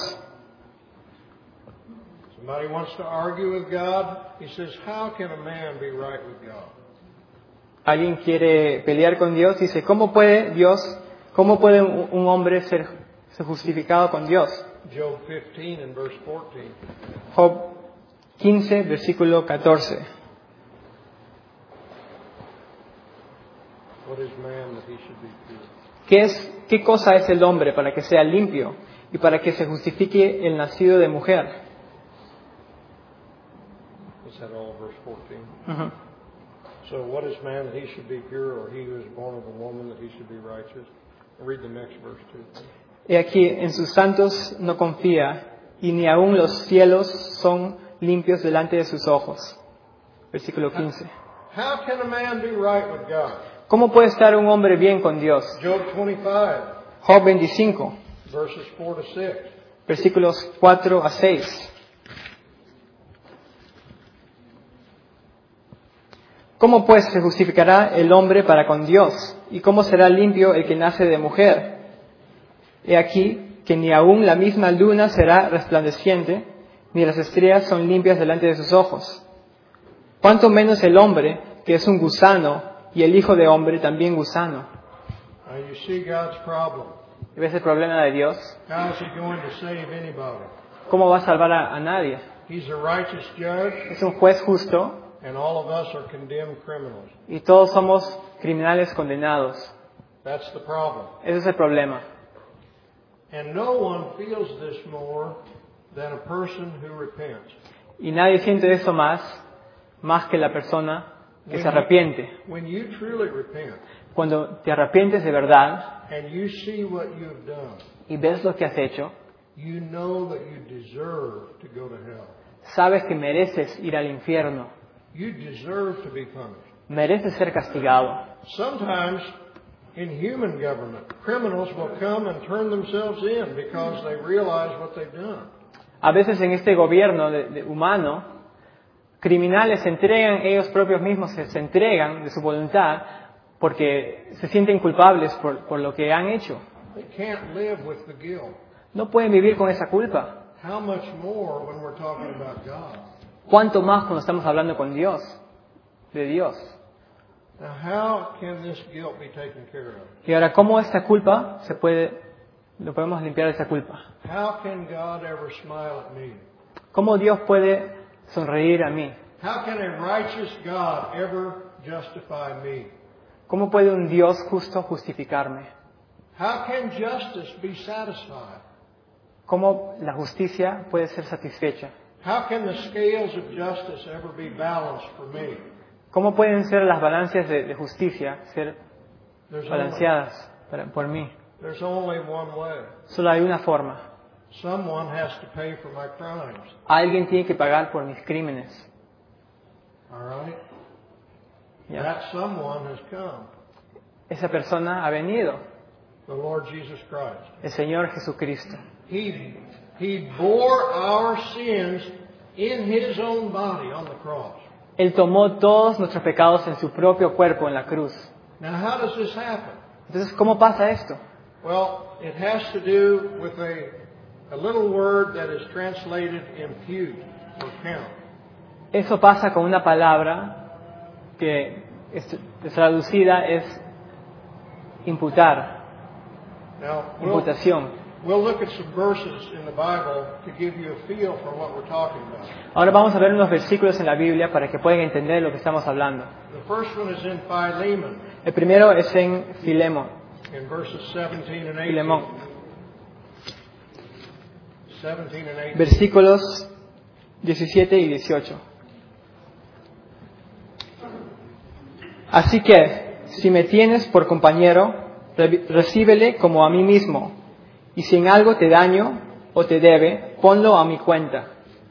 Somebody wants to argue with God. He says, how can a man be right with God? Alguien quiere pelear con Dios y dice, ¿cómo puede Dios, cómo puede un un hombre ser, ser justificado con Dios? Job fifteen and verse fourteen. Job quince, versículo catorce. What is man that he should be pure? ¿Qué es, qué cosa es el hombre para que sea limpio y para que se justifique el nacido de mujer? Is that all verse fourteen? Ujú. So what is man that he should be pure, or he who is born of a woman that he should be righteous? Read the next verse too. He aquí, en sus santos no confía, y ni aun los cielos son limpios delante de sus ojos. Versículo quince. How can a man be right with God? ¿Cómo puede estar un hombre bien con Dios? Job twenty-five, Job veinticinco, verses four to six. versículos cuatro a seis. ¿Cómo pues se justificará el hombre para con Dios? ¿Y cómo será limpio el que nace de mujer? He aquí que ni aun la misma luna será resplandeciente, ni las estrellas son limpias delante de sus ojos. ¿Cuánto menos el hombre, que es un gusano, y el hijo de hombre también gusano? Now you see God's problem. ¿Ves el problema de Dios? How is he going to save anybody? ¿Cómo va a salvar a, a nadie? He's a righteous judge, Es un juez justo and all of us are condemned criminals. y todos somos criminales condenados. That's the problem. Ese es el problema. And no one feels this more than a person who repents. Y nadie siente eso más, más que la persona que se When you- arrepiente. When you truly repent Cuando te arrepientes de verdad and you see what you have done, y ves lo que has hecho, you know that you deserve to go to hell. sabes que mereces ir al infierno, You deserve to be punished. mereces ser castigado. Sometimes in human government, criminals will come and turn themselves in because they realize what they've done. A veces en este gobierno de- de humano, criminales se entregan, ellos propios mismos se, se entregan de su voluntad porque se sienten culpables por, por lo que han hecho. They can't live with the guilt. No pueden vivir con esa culpa. How much more when we're talking about God? ¿Cuánto más cuando estamos hablando con Dios, de Dios? Now, how can this guilt be taken care of? Y ahora, ¿cómo esta culpa se puede, lo podemos limpiar de esa culpa? How can God ever smile at me? ¿Cómo Dios puede sonreír a mí? How can a righteous God ever justify me? ¿Cómo puede un Dios justo justificarme? How can justice be satisfied? ¿Cómo la justicia puede ser satisfecha? How can the scales of justice ever be balanced for me? ¿Cómo pueden ser las balanzas de, de justicia ser There's only, balanceadas para- por mí? there's only one way. Solo hay una forma. Someone has to pay for my crimes. Alguien tiene que pagar por mis crímenes. All right? ¿Ya? That someone has come. Esa persona ha venido, The Lord Jesus Christ. el Señor Jesucristo. He, he bore our sins in His own body on the cross. Él tomó todos nuestros pecados en su propio cuerpo en la cruz. Now, how does this happen? Entonces, ¿cómo pasa esto? Well, it has to do with a, a little word that is translated impute or count. Eso pasa con una palabra que es, traducida es imputar, Now, we'll, imputación. we'll look at some verses in the Bible to give you a feel for what we're talking about. Ahora vamos a ver unos versículos en la Biblia para que puedan entender lo que estamos hablando. The first one is in Philemon, El primero es en Filemón. in verses seventeen and eighteen. Filemón. seventeen and eighteen. versículos diecisiete y dieciocho. Así que, si me tienes por compañero, re- recíbele como a mí mismo, y si en algo te daño o te debe, ponlo a mi cuenta.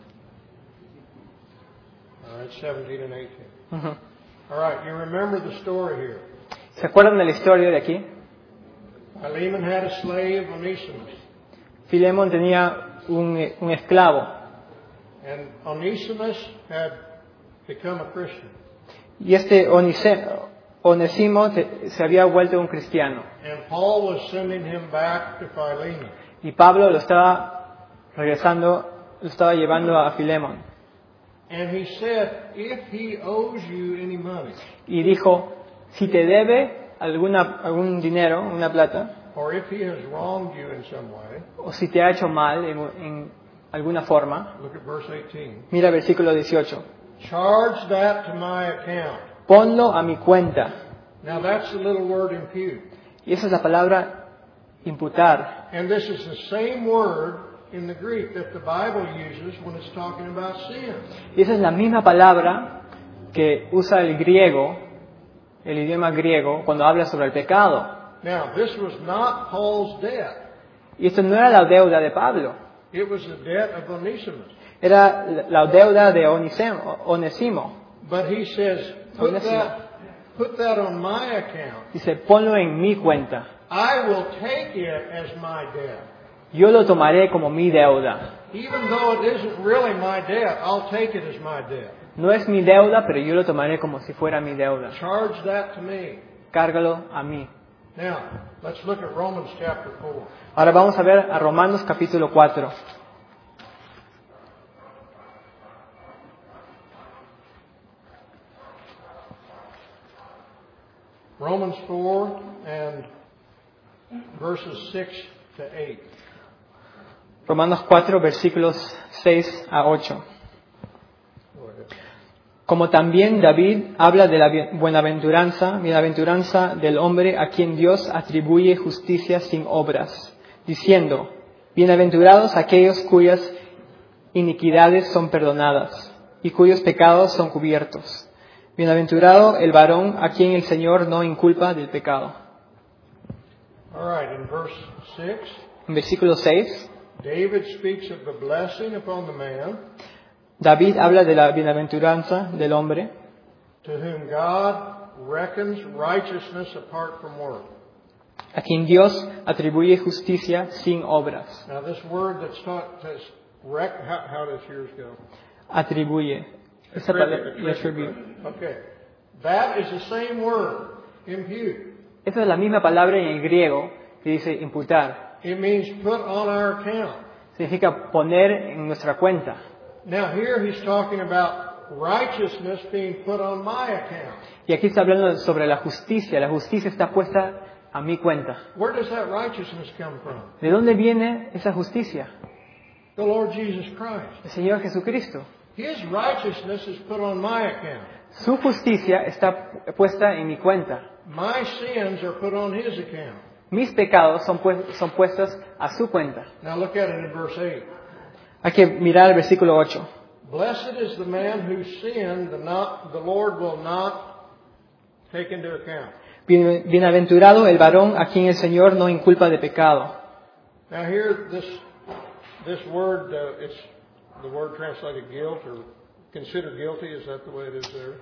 All right, seventeen and eighteen. Ujú. All right, you remember the story here. ¿Se acuerdan de la historia de aquí? Philemon had a slave, Onesimus. Filemón tenía un, eh, un esclavo, And Onesimus had become a Christian. y este Onise- Onésimo te- se había vuelto un cristiano, And Paul was sending him back to Philemon. y Pablo lo estaba regresando, lo estaba llevando a Filemón, And he said, if he owes you any money, y dijo, si te debe alguna, algún dinero, una plata, or if he has wronged you in some way, o si te ha hecho mal en, en alguna forma, look at verse eighteen. mira versículo dieciocho, Charge that to my account. ponlo a mi cuenta. Now that's the little word impute. Y esa es la palabra imputar. And this is the same word in the Greek that the Bible uses when it's talking about sin. Y esa es la misma palabra que usa el griego, el idioma griego, cuando habla sobre el pecado. Now, this was not Paul's debt. Y esto no era la deuda de Pablo, It was the debt of Onesimus. era la deuda de Onisem- Onésimo. But he says, put Onésimo. that, put that on my account. Dice, ponlo en mi cuenta. I will take it as my debt. Yo lo tomaré como mi deuda. Even though it isn't really my debt, I'll take it as my debt. No es mi deuda, pero yo lo tomaré como si fuera mi deuda. Charge that to me. Cárgalo a mí. Now, let's look at Romans chapter four. Ahora vamos a ver a Romanos capítulo cuatro. Romans four and verses six to eight. Romanos cuatro, versículos seis a ocho. Go ahead. Como también David habla de la bien- buenaventuranza, bienaventuranza del hombre a quien Dios atribuye justicia sin obras, diciendo, bienaventurados aquellos cuyas iniquidades son perdonadas y cuyos pecados son cubiertos. Bienaventurado el varón a quien el Señor no inculpa del pecado. All right, in verse six, En versículo seis, David speaks of the blessing upon the man David habla de la bienaventuranza del hombre to whom God reckons righteousness apart from work. a quien Dios atribuye justicia sin obras. Now, this word that's taught, that's rec, how, how does yours go? Atribuye. Esa palabra, attribute. Okay. That is the same word, impute. Esa es la misma palabra en el griego que dice imputar. It means put on our account. Significa poner en nuestra cuenta. Now, here he's talking about righteousness being put on my account. Y aquí está hablando sobre la justicia. La justicia está puesta a mi cuenta. Where does that righteousness come from? ¿De dónde viene esa justicia? The Lord Jesus Christ. El Señor Jesucristo. His righteousness is put on my account. Su justicia está puesta en mi cuenta. My sins are put on His account. Mis pecados son, pues- son puestos a su cuenta. Now look at it in verse eight. Hay que mirar el versículo ocho. Blessed is the man whose sin the, not, the Lord will not take into account. Bien- Bienaventurado el varón a quien el Señor no inculpa de pecado. Now here, this this word, uh, it's the word translated guilt or considered guilty. Is that the way it is there?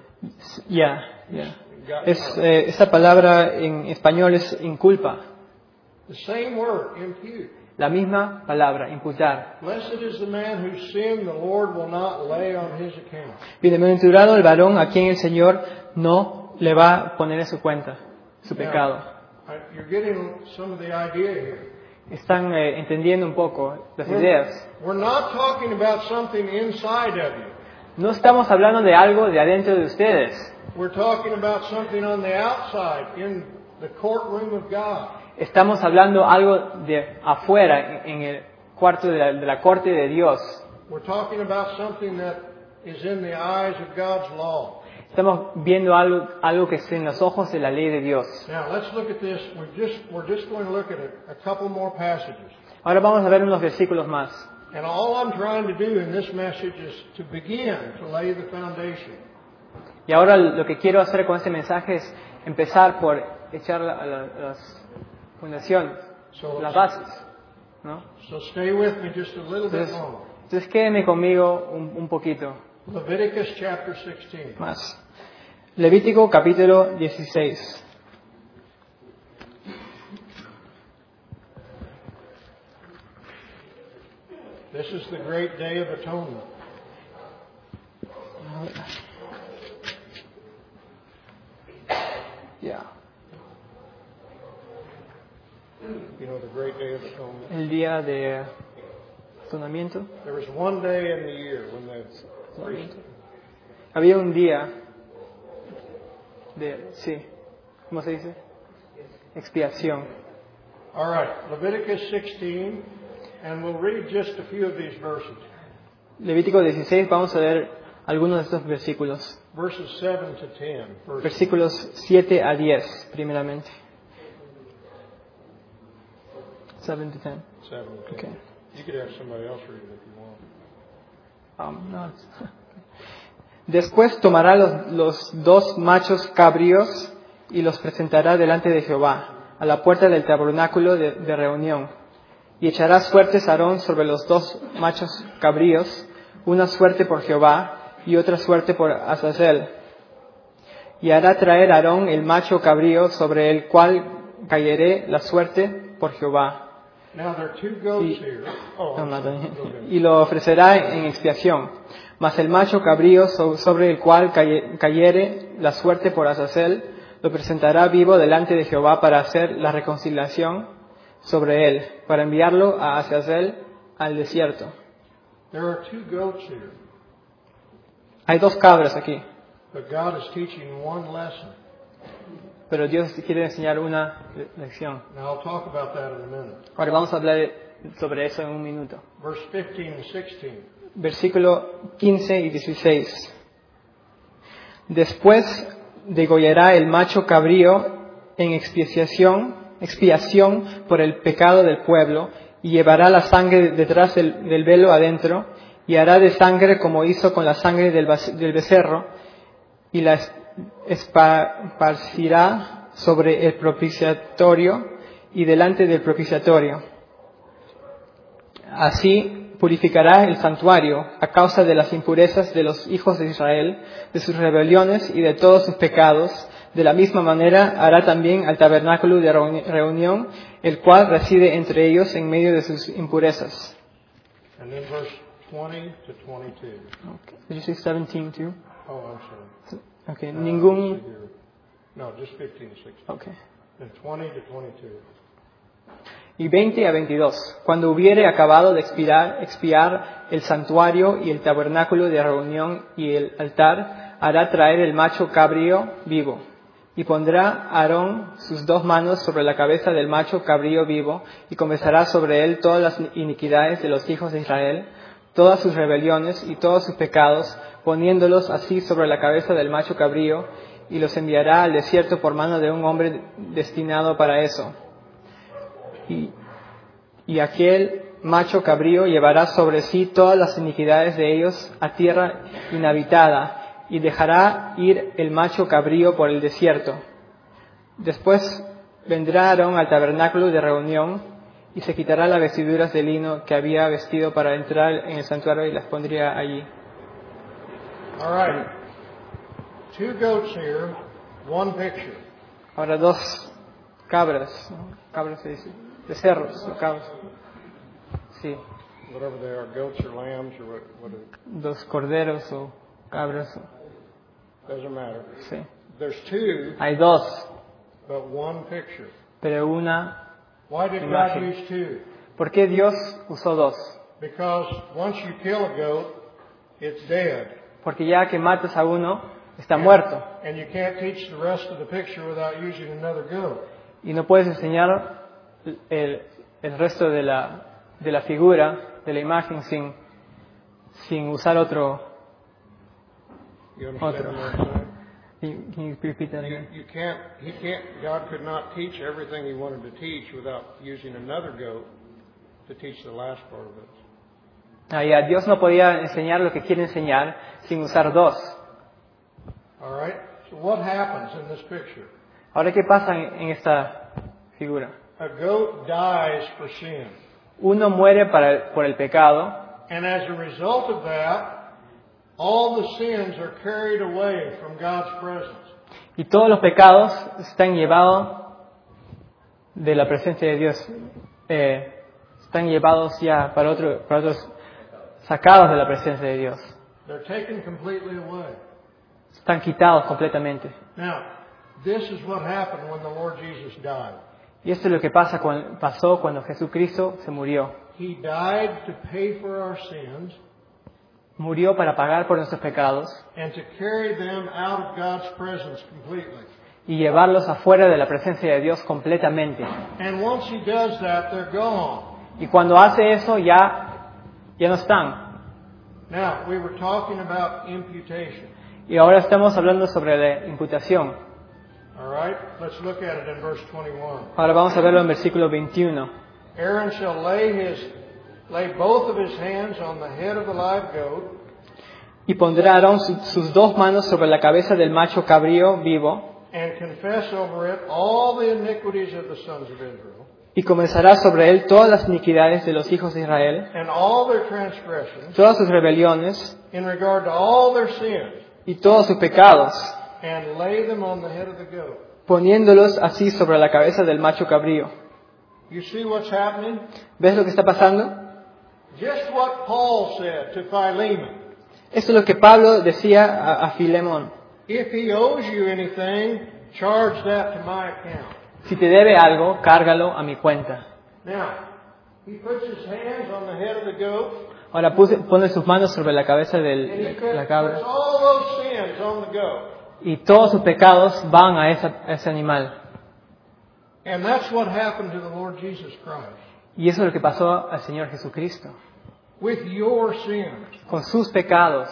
Ya, ya. Got- Es, eh, esa palabra en español es inculpa. The same word, impute. La misma palabra, imputar. Blessed is the man whose sin the Lord will not lay on his account. Bienaventurado el varón a quien el Señor no le va a poner en su cuenta su pecado. Now, I- you're getting some of the idea here. Están eh, entendiendo un poco las ideas. We're not talking about something inside of you. No estamos hablando de algo de adentro de ustedes. We're talking about something on the outside in the courtroom of God. Estamos hablando algo de afuera, en en el cuarto de la, de la corte de Dios. We're talking about something that is in the eyes of God's law. Estamos viendo algo, algo que es en los ojos de la ley de Dios. Now, let's look at this. We're just, we're just going to look at a, a couple more passages. Ahora vamos a ver unos versículos más. And all I'm trying to do in this message is to begin to lay the foundation. Y ahora lo que quiero hacer con este mensaje es empezar por echar la, la, las fundaciones, So, las bases, ¿no? so stay with me just a little bit Entonces, longer. entonces quédeme conmigo un, un poquito Leviticus chapter sixteen. más. Levítico capítulo dieciséis. This is the great day of atonement. Yeah. You know, the great day of atonement. El día de atonamiento. There was one day in the year when the priest, Había un día de, sí, ¿cómo se dice? Expiación. all right, Leviticus sixteen, and we'll read just a few of these verses. Levítico dieciséis, vamos a leer algunos de estos versículos. Verses seven to ten. First. Versículos siete a diez, primeramente. seven to ten. seven to ten. Okay. You could have somebody else read it if you want. Um, no, it's- Después tomará los, los dos machos cabríos y los presentará delante de Jehová, a la puerta del tabernáculo de, de reunión. Y echará suertes Aarón sobre los dos machos cabríos, una suerte por Jehová y otra suerte por Azazel. Y hará traer Aarón el macho cabrío sobre el cual cayere la suerte por Jehová. Now there are two goats Y- here. Oh, No, I'm no, sorry. no. Go ahead. Y lo ofrecerá en expiación. Mas el macho cabrío so- sobre el cual caye- cayere la suerte por Azazel, lo presentará vivo delante de Jehová para hacer la reconciliación sobre él, para enviarlo a Azazel al desierto. There are two goats here, Hay dos cabras aquí, but God is teaching one lesson. pero Dios quiere enseñar una le- lección. Now I'll talk about that in a minute. Ahora vamos a hablar sobre eso en un minuto. Verse fifteen and sixteen. Versículo quince y dieciséis. Después degollará el macho cabrío en expiación, expiación por el pecado del pueblo, y llevará la sangre detrás del, del velo adentro, y hará de sangre como hizo con la sangre del, bas- del becerro, y la es- espa- esparcirá sobre el propiciatorio y delante del propiciatorio. Así purificará el santuario a causa de las impurezas de los hijos de Israel, de sus rebeliones y de todos sus pecados. De la misma manera hará también al tabernáculo de reuni- reunión, el cual reside entre ellos en medio de sus impurezas. And then verse twenty to twenty-two. Okay. Did you say seventeen too? Oh, I'm sorry. Okay. Uh, Ningún. let's see here. No, just fifteen and sixteen. Okay. And twenty to twenty-two. Y veinte a veintidós. Cuando hubiere acabado de expiar, expiar el santuario y el tabernáculo de reunión y el altar, hará traer el macho cabrío vivo. Y pondrá Aarón sus dos manos sobre la cabeza del macho cabrío vivo, y comenzará sobre él todas las iniquidades de los hijos de Israel, todas sus rebeliones y todos sus pecados, poniéndolos así sobre la cabeza del macho cabrío, y los enviará al desierto por mano de un hombre destinado para eso. Y, y aquel macho cabrío llevará sobre sí todas las iniquidades de ellos a tierra inhabitada, y dejará ir el macho cabrío por el desierto. Después vendrá Aarón al tabernáculo de reunión y se quitará las vestiduras de lino que había vestido para entrar en el santuario y las pondría allí. All right. Two goats here, one picture. Ahora dos cabras, ¿no? Cabras se dice, becerros o cabras. Sí, Whatever they are, goats or lambs or what, what it, dos corderos o cabras. doesn't matter. Sí. There's two, Hay dos, but one picture. pero una. Why did God Imagen. use two? ¿Por qué Dios usó dos? Because once you kill a goat, it's dead. Porque ya que matas a uno, está muerto. And you can't teach the rest of the picture without using another goat. Y no puedes enseñar el, el resto de la, de la figura, de la imagen, sin, sin usar otro. You understand Otro. what I'm saying? Can you, can you repeat that You, again? you can't, he can't, God could not teach everything he wanted to teach without using another goat to teach the last part of it. Ah, ya, Dios no podía enseñar lo que quiere enseñar sin usar dos. All right? So what happens in this picture? Ahora, ¿qué pasa en, en esta figura? A goat dies for sin. Uno muere para el- por el pecado, And as a result of that, all the sins are carried away from God's presence. y todos los pecados están llevados de la presencia de Dios. Eh, están llevados ya para, otro, para otros, sacados de la presencia de Dios. They're taken completely away. Están quitados completamente. Now, this is what happened when the Lord Jesus died. Y esto es lo que pasa cuando, pasó cuando Jesucristo se murió. He died to pay for our sins Murió para pagar por nuestros pecados and to carry them out of God's presence completely. y llevarlos afuera de la presencia de Dios completamente. And once He does that, they're gone. Y cuando hace eso ya, ya no están. Now, we were talking about imputation. Y ahora estamos hablando sobre la imputación. All right? Let's look at it in verse twenty-one. Ahora vamos a verlo en versículo veintiuno. Aaron shall lay his lay both of his hands on the head of the live goat, Y pondrá Aarón su- sus dos manos sobre la cabeza del macho cabrío vivo and confess over it all the iniquities of the sons of Israel, y comenzará sobre él todas las iniquidades de los hijos de Israel, and all their transgressions, todas sus rebeliones in regard to all their sins, y todos sus pecados, and lay them on the head of the goat. poniéndolos así sobre la cabeza del macho cabrío. You see what's happening? ¿Ves lo que está pasando? Just what Paul said to Philemon. Eso es lo que Pablo decía a, a Filemón. If he owes you anything, charge that to my account. Si te debe algo, cárgalo a mi cuenta. Now, he puts his hands on the head of the goat, Ahora puse- pone sus manos sobre la cabeza and he de puts la cabra all those sins on the goat. y todos sus pecados van a, esa- a ese animal. And that's what happened to the Lord Jesus Christ. Y eso es lo que pasó al Señor Jesucristo, With your sins. con sus pecados.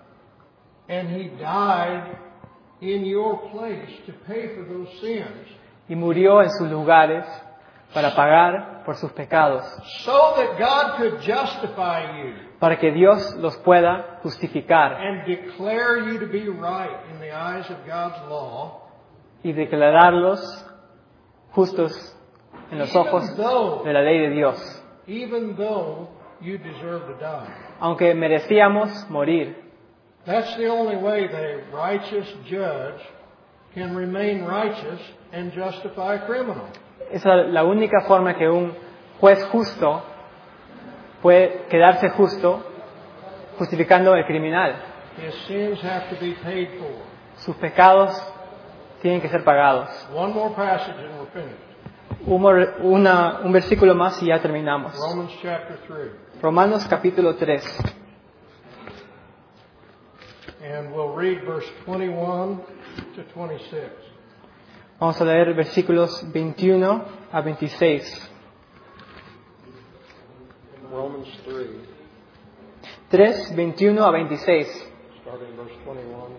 And he died in your place to pay for those sins, Y murió en sus lugares para pagar por sus pecados, so that God could justify you para que Dios los pueda justificar and declare you to be right in the eyes of God's law, y declararlos justos en los ojos de la ley de Dios, even though you deserve to die. aunque merecíamos morir. That's the only way the righteous judge can remain righteous and justify a criminal. Esa es la única forma que un juez justo puede quedarse justo justificando al criminal. His sins have to be paid for. Sus pecados tienen que ser pagados. One more passage and we're finished. Un, mor- una- un versículo más y ya terminamos. Romans chapter three. Romanos capítulo tres. And we'll read verse twenty-one to twenty-six. Vamos a leer versículos veintiuno a veintiséis. Romans three, tres, veintiuno a veintiséis. starting verse twenty-one.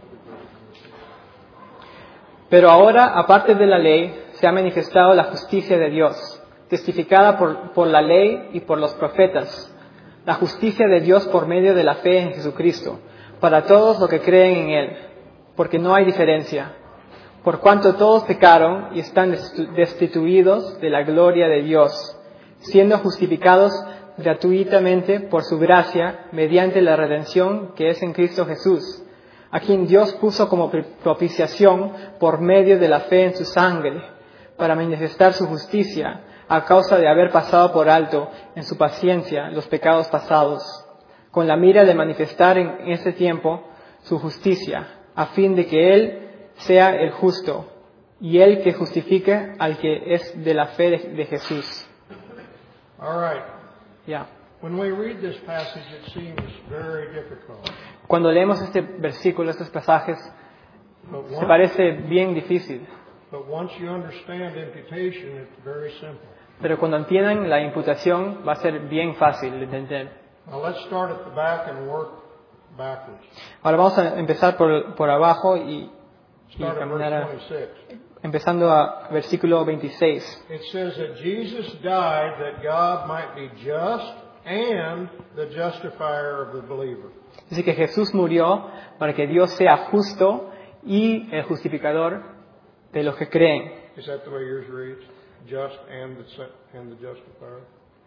Pero ahora, aparte de la ley, se ha manifestado la justicia de Dios, testificada por, por la ley y por los profetas, la justicia de Dios por medio de la fe en Jesucristo, para todos los que creen en Él, porque no hay diferencia, por cuanto todos pecaron y están destitu- destituidos de la gloria de Dios, siendo justificados gratuitamente por su gracia mediante la redención que es en Cristo Jesús, a quien Dios puso como propiciación por medio de la fe en su sangre, para manifestar su justicia a causa de haber pasado por alto en su paciencia los pecados pasados, con la mira de manifestar en ese tiempo su justicia, a fin de que Él sea el justo y el que justifique al que es de la fe de, de Jesús. All right. Ya. When we read this passage, it seems very difficult. Cuando leemos este versículo, estos pasajes, But se once, parece bien difícil. but once you understand imputation, it's very simple. Pero cuando entiendan la imputación, va a ser bien fácil de entender. Now let's start at the back and work backwards. Ahora vamos a empezar por, por abajo y, y Start at caminar a, verse twenty-six. empezando a versículo veintiséis. It says that Jesus died that God might be just and the justifier of the believer. Dice que Jesús murió para que Dios sea justo y el justificador de los que creen. Is that the way yours reads? Just and the, and the justifier?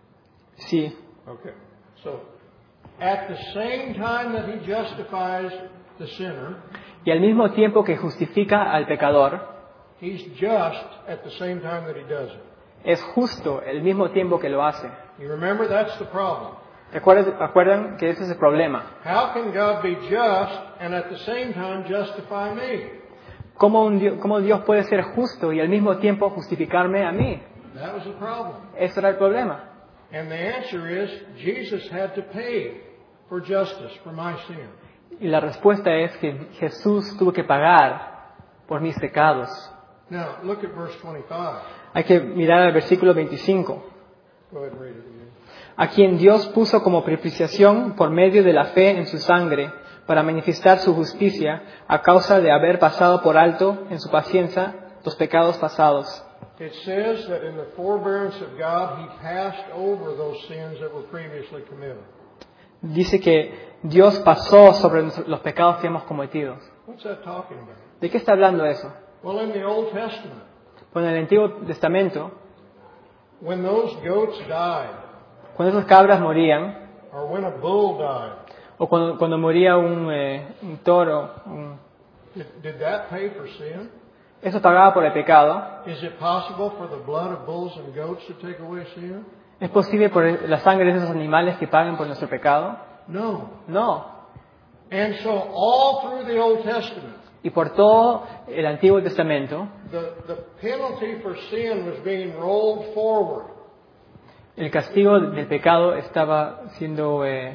Sí. Okay. So, at the same time that he justifies the sinner, Y al mismo tiempo que justifica al pecador, he's just at the same time that he does it. es justo el mismo tiempo que lo hace. You remember that's the problem. ¿Recuerdan, acuerdan que ese es el problema? How can God be just and at the same time justify me? ¿Cómo, un Dios, ¿Cómo Dios puede ser justo y al mismo tiempo justificarme a mí? That was the problem. Ese era el problema. And the answer is Jesus had to pay for justice for my sin. Y la respuesta es que Jesús tuvo que pagar por mis pecados. Now, look at verse twenty-five. Hay que mirar al versículo veinticinco. Go ahead and read it again. A quien Dios puso como propiciación por medio de la fe en su sangre, para manifestar su justicia a causa de haber pasado por alto en su paciencia los pecados pasados. It says that in the forbearance of God, He passed over those sins that were previously committed. Dice que Dios pasó sobre los pecados que hemos cometido. What's that talking about? ¿De qué está hablando eso? Well, in the Old Testament, Pues en el Antiguo Testamento, when those goats died, cuando esas cabras morían, or when a bull died, o cuando, cuando moría un, eh, un toro, un- did, did that pay for sin? eso pagaba por el pecado. Is it possible for the blood of bulls and goats to take away sin? ¿Es posible por la sangre de esos animales que paguen por nuestro pecado? No. No. And so all through the Old Testament, Y por todo el Antiguo Testamento, the, the penalty for sin was being rolled forward. el castigo del pecado estaba siendo eh,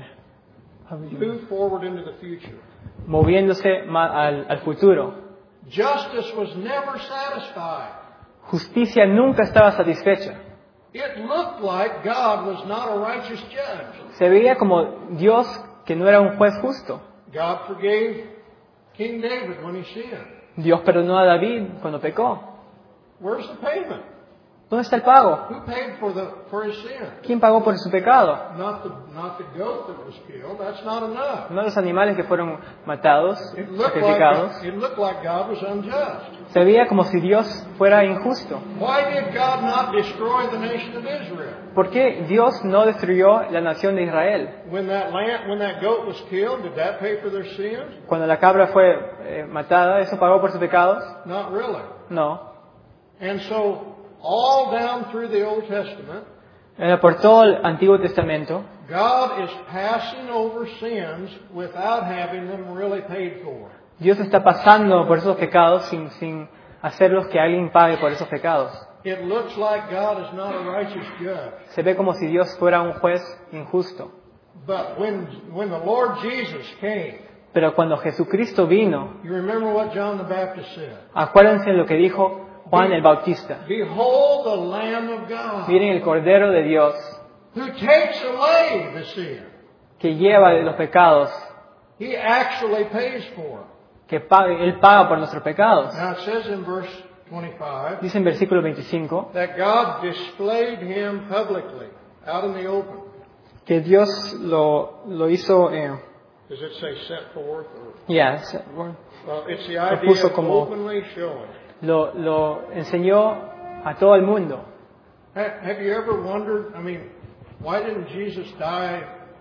Moved forward into the future. moviéndose ma- al, al futuro. Justice was never satisfied. Justicia nunca estaba satisfecha. It looked like God was not a righteous judge. Se veía como Dios que no era un juez justo. God forgave King David when he sinned. Dios perdonó a David cuando pecó. Where's the payment? ¿Dónde está el pago? Who paid for the for his sin? ¿Quién pagó por su pecado? Not the not the goat that was killed. That's not enough. No los animales que fueron matados, It looked sacrificados. like it looked like God was unjust. Se veía como si Dios fuera injusto. Why did God not destroy the nation of Israel? ¿Por qué Dios no destruyó la nación de Israel? When that lamb, when that goat was killed, did that pay for their sins? Cuando la cabra fue eh, matada, ¿eso pagó por sus pecados? Not really. No. And so, all down through the Old Testament, Eh, Por todo el Antiguo Testamento, God is passing over sins without having them really paid for. Dios está pasando por esos pecados sin, sin hacerlos que alguien pague por esos pecados. It looks like God is not a righteous judge. Se ve como si Dios fuera un juez injusto. But when, when the Lord Jesus came, Pero cuando Jesucristo vino, you remember what John the Baptist said? acuérdense de lo que dijo Juan el Bautista. Behold the Lamb of God, Miren el Cordero de Dios who takes away the sin. que lleva de los pecados, He actually pays for them. que pague, Él paga por nuestros pecados. Now it says in verse twenty-five Dice en versículo veinticinco that God displayed him publicly, out in the open. que Dios lo, lo hizo, eh, Does it say set forth? Or, ya, se- bueno, well, it's the Lo idea puso of como- openly showing. lo, lo enseñó a todo el mundo. Ha- Have you ever wondered, I mean, why didn't Jesus die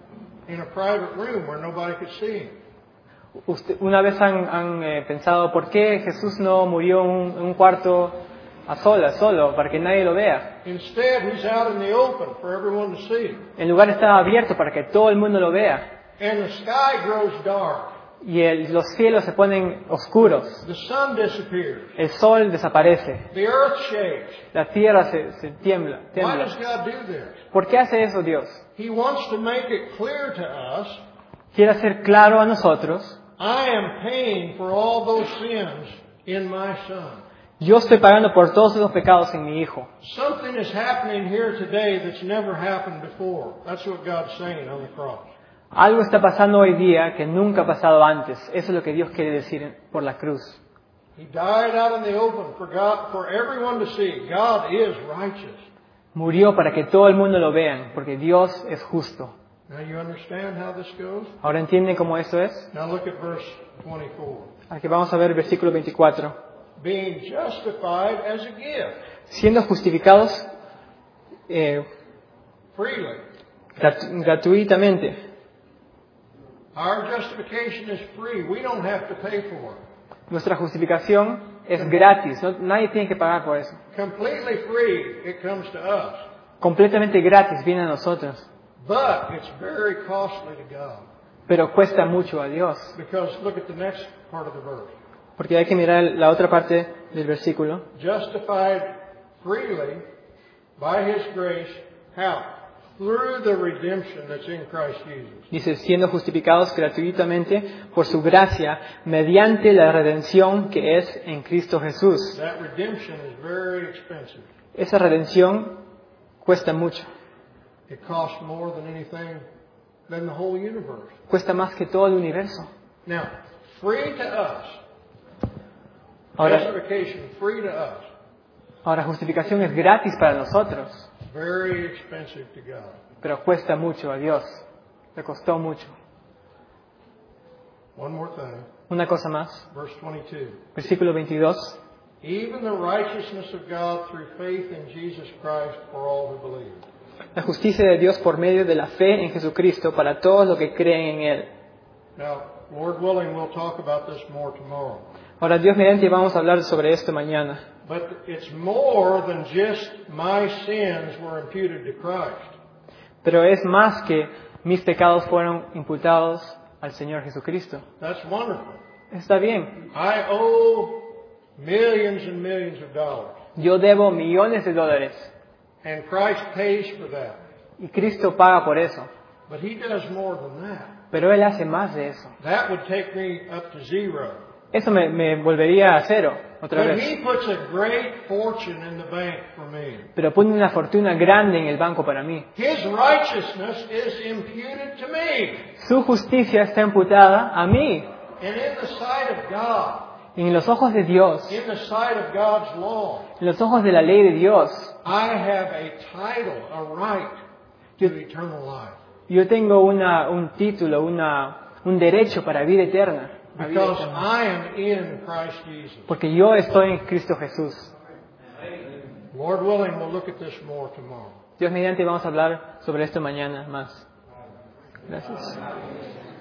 in a private room where nobody could see him? Usted- una vez han, han, eh, pensado por qué Jesús no murió en un, en un cuarto a solas, solo, para que nadie lo vea. Instead, he's out in the open for everyone to see. El lugar estaba abierto para que todo el mundo lo vea. And the sky grows dark. Y el- los cielos se ponen oscuros. The sun disappears. El sol desaparece. The earth shakes. La tierra se, se tiembla, Why does tiembla. God do this? ¿Por qué hace eso Dios? He wants to make it clear to us, Quiere hacer claro a nosotros, I am paying for all those sins in my Son. yo estoy pagando por todos esos pecados en mi Hijo. Something is happening here today that's never happened before. That's what God's saying on the cross. Algo está pasando hoy día que nunca ha pasado antes. Eso es lo que Dios quiere decir por la cruz. He died out in the open for God, for everyone to see. God is righteous. Murió para que todo el mundo lo vean, porque Dios es justo. Now you understand how this goes? ¿Ahora entienden cómo eso es? Now look at verse twenty-four. Aquí vamos a ver el versículo veinticuatro. Being justified as a gift, Siendo justificados eh, freely. grat- gratuitamente. Our justification is free. We don't have to pay for it. Nuestra justificación es gratis, no- nadie tiene que pagar por eso. Completely free, it comes to us. Completamente gratis viene a nosotros, But it's very costly to God. pero cuesta mucho a Dios. Because look at the next part of the verse. Porque hay que mirar la otra parte del versículo. Justified freely by His grace. How? Through the redemption that's in Christ Jesus. Dice, siendo justificados gratuitamente por su gracia, mediante la redención que es en Cristo Jesús. That redemption is very expensive. Esa redención cuesta mucho. It costs more than anything than the whole universe. Cuesta más que todo el universo. Now, free to us. Ahora, Justification free to us. ahora justificación es gratis para nosotros, Very expensive to God. pero cuesta mucho a Dios. Le costó mucho. One more thing. Una cosa más. Verse twenty-two. Versículo veintidós. Even the righteousness of God through faith in Jesus Christ for all who believe. La justicia de Dios por medio de la fe en Jesucristo para todos los que creen en Él. Now, Lord willing, we'll talk about this more tomorrow. Ahora, Dios mediante, vamos a hablar sobre esto mañana. But it's more than just my sins were imputed to Christ. Pero es más que mis pecados fueron imputados al Señor Jesucristo. That's wonderful. Está bien. I owe millions and millions of dollars. Yo debo millones de dólares And Christ pays for that. y Cristo paga por eso. But He does more than that. Pero Él hace más de eso. That would take me up to zero. Eso me, me volvería a cero otra But vez. He puts a great fortune in the bank for me. Pero pone una fortuna grande en el banco para mí. His righteousness is imputed to me. Su justicia está imputada a mí. And in the sight of God, En los ojos de Dios, in the sight of God's law, en los ojos de la ley de Dios, I have a title, a right to eternal life. yo tengo una, un título, una, un derecho para vida eterna. a vida Because eterna. I am in Christ Jesus. Porque yo estoy en Cristo Jesús. Lord willing, we'll look at this more tomorrow. Dios mediante vamos a hablar sobre esto mañana más. Gracias.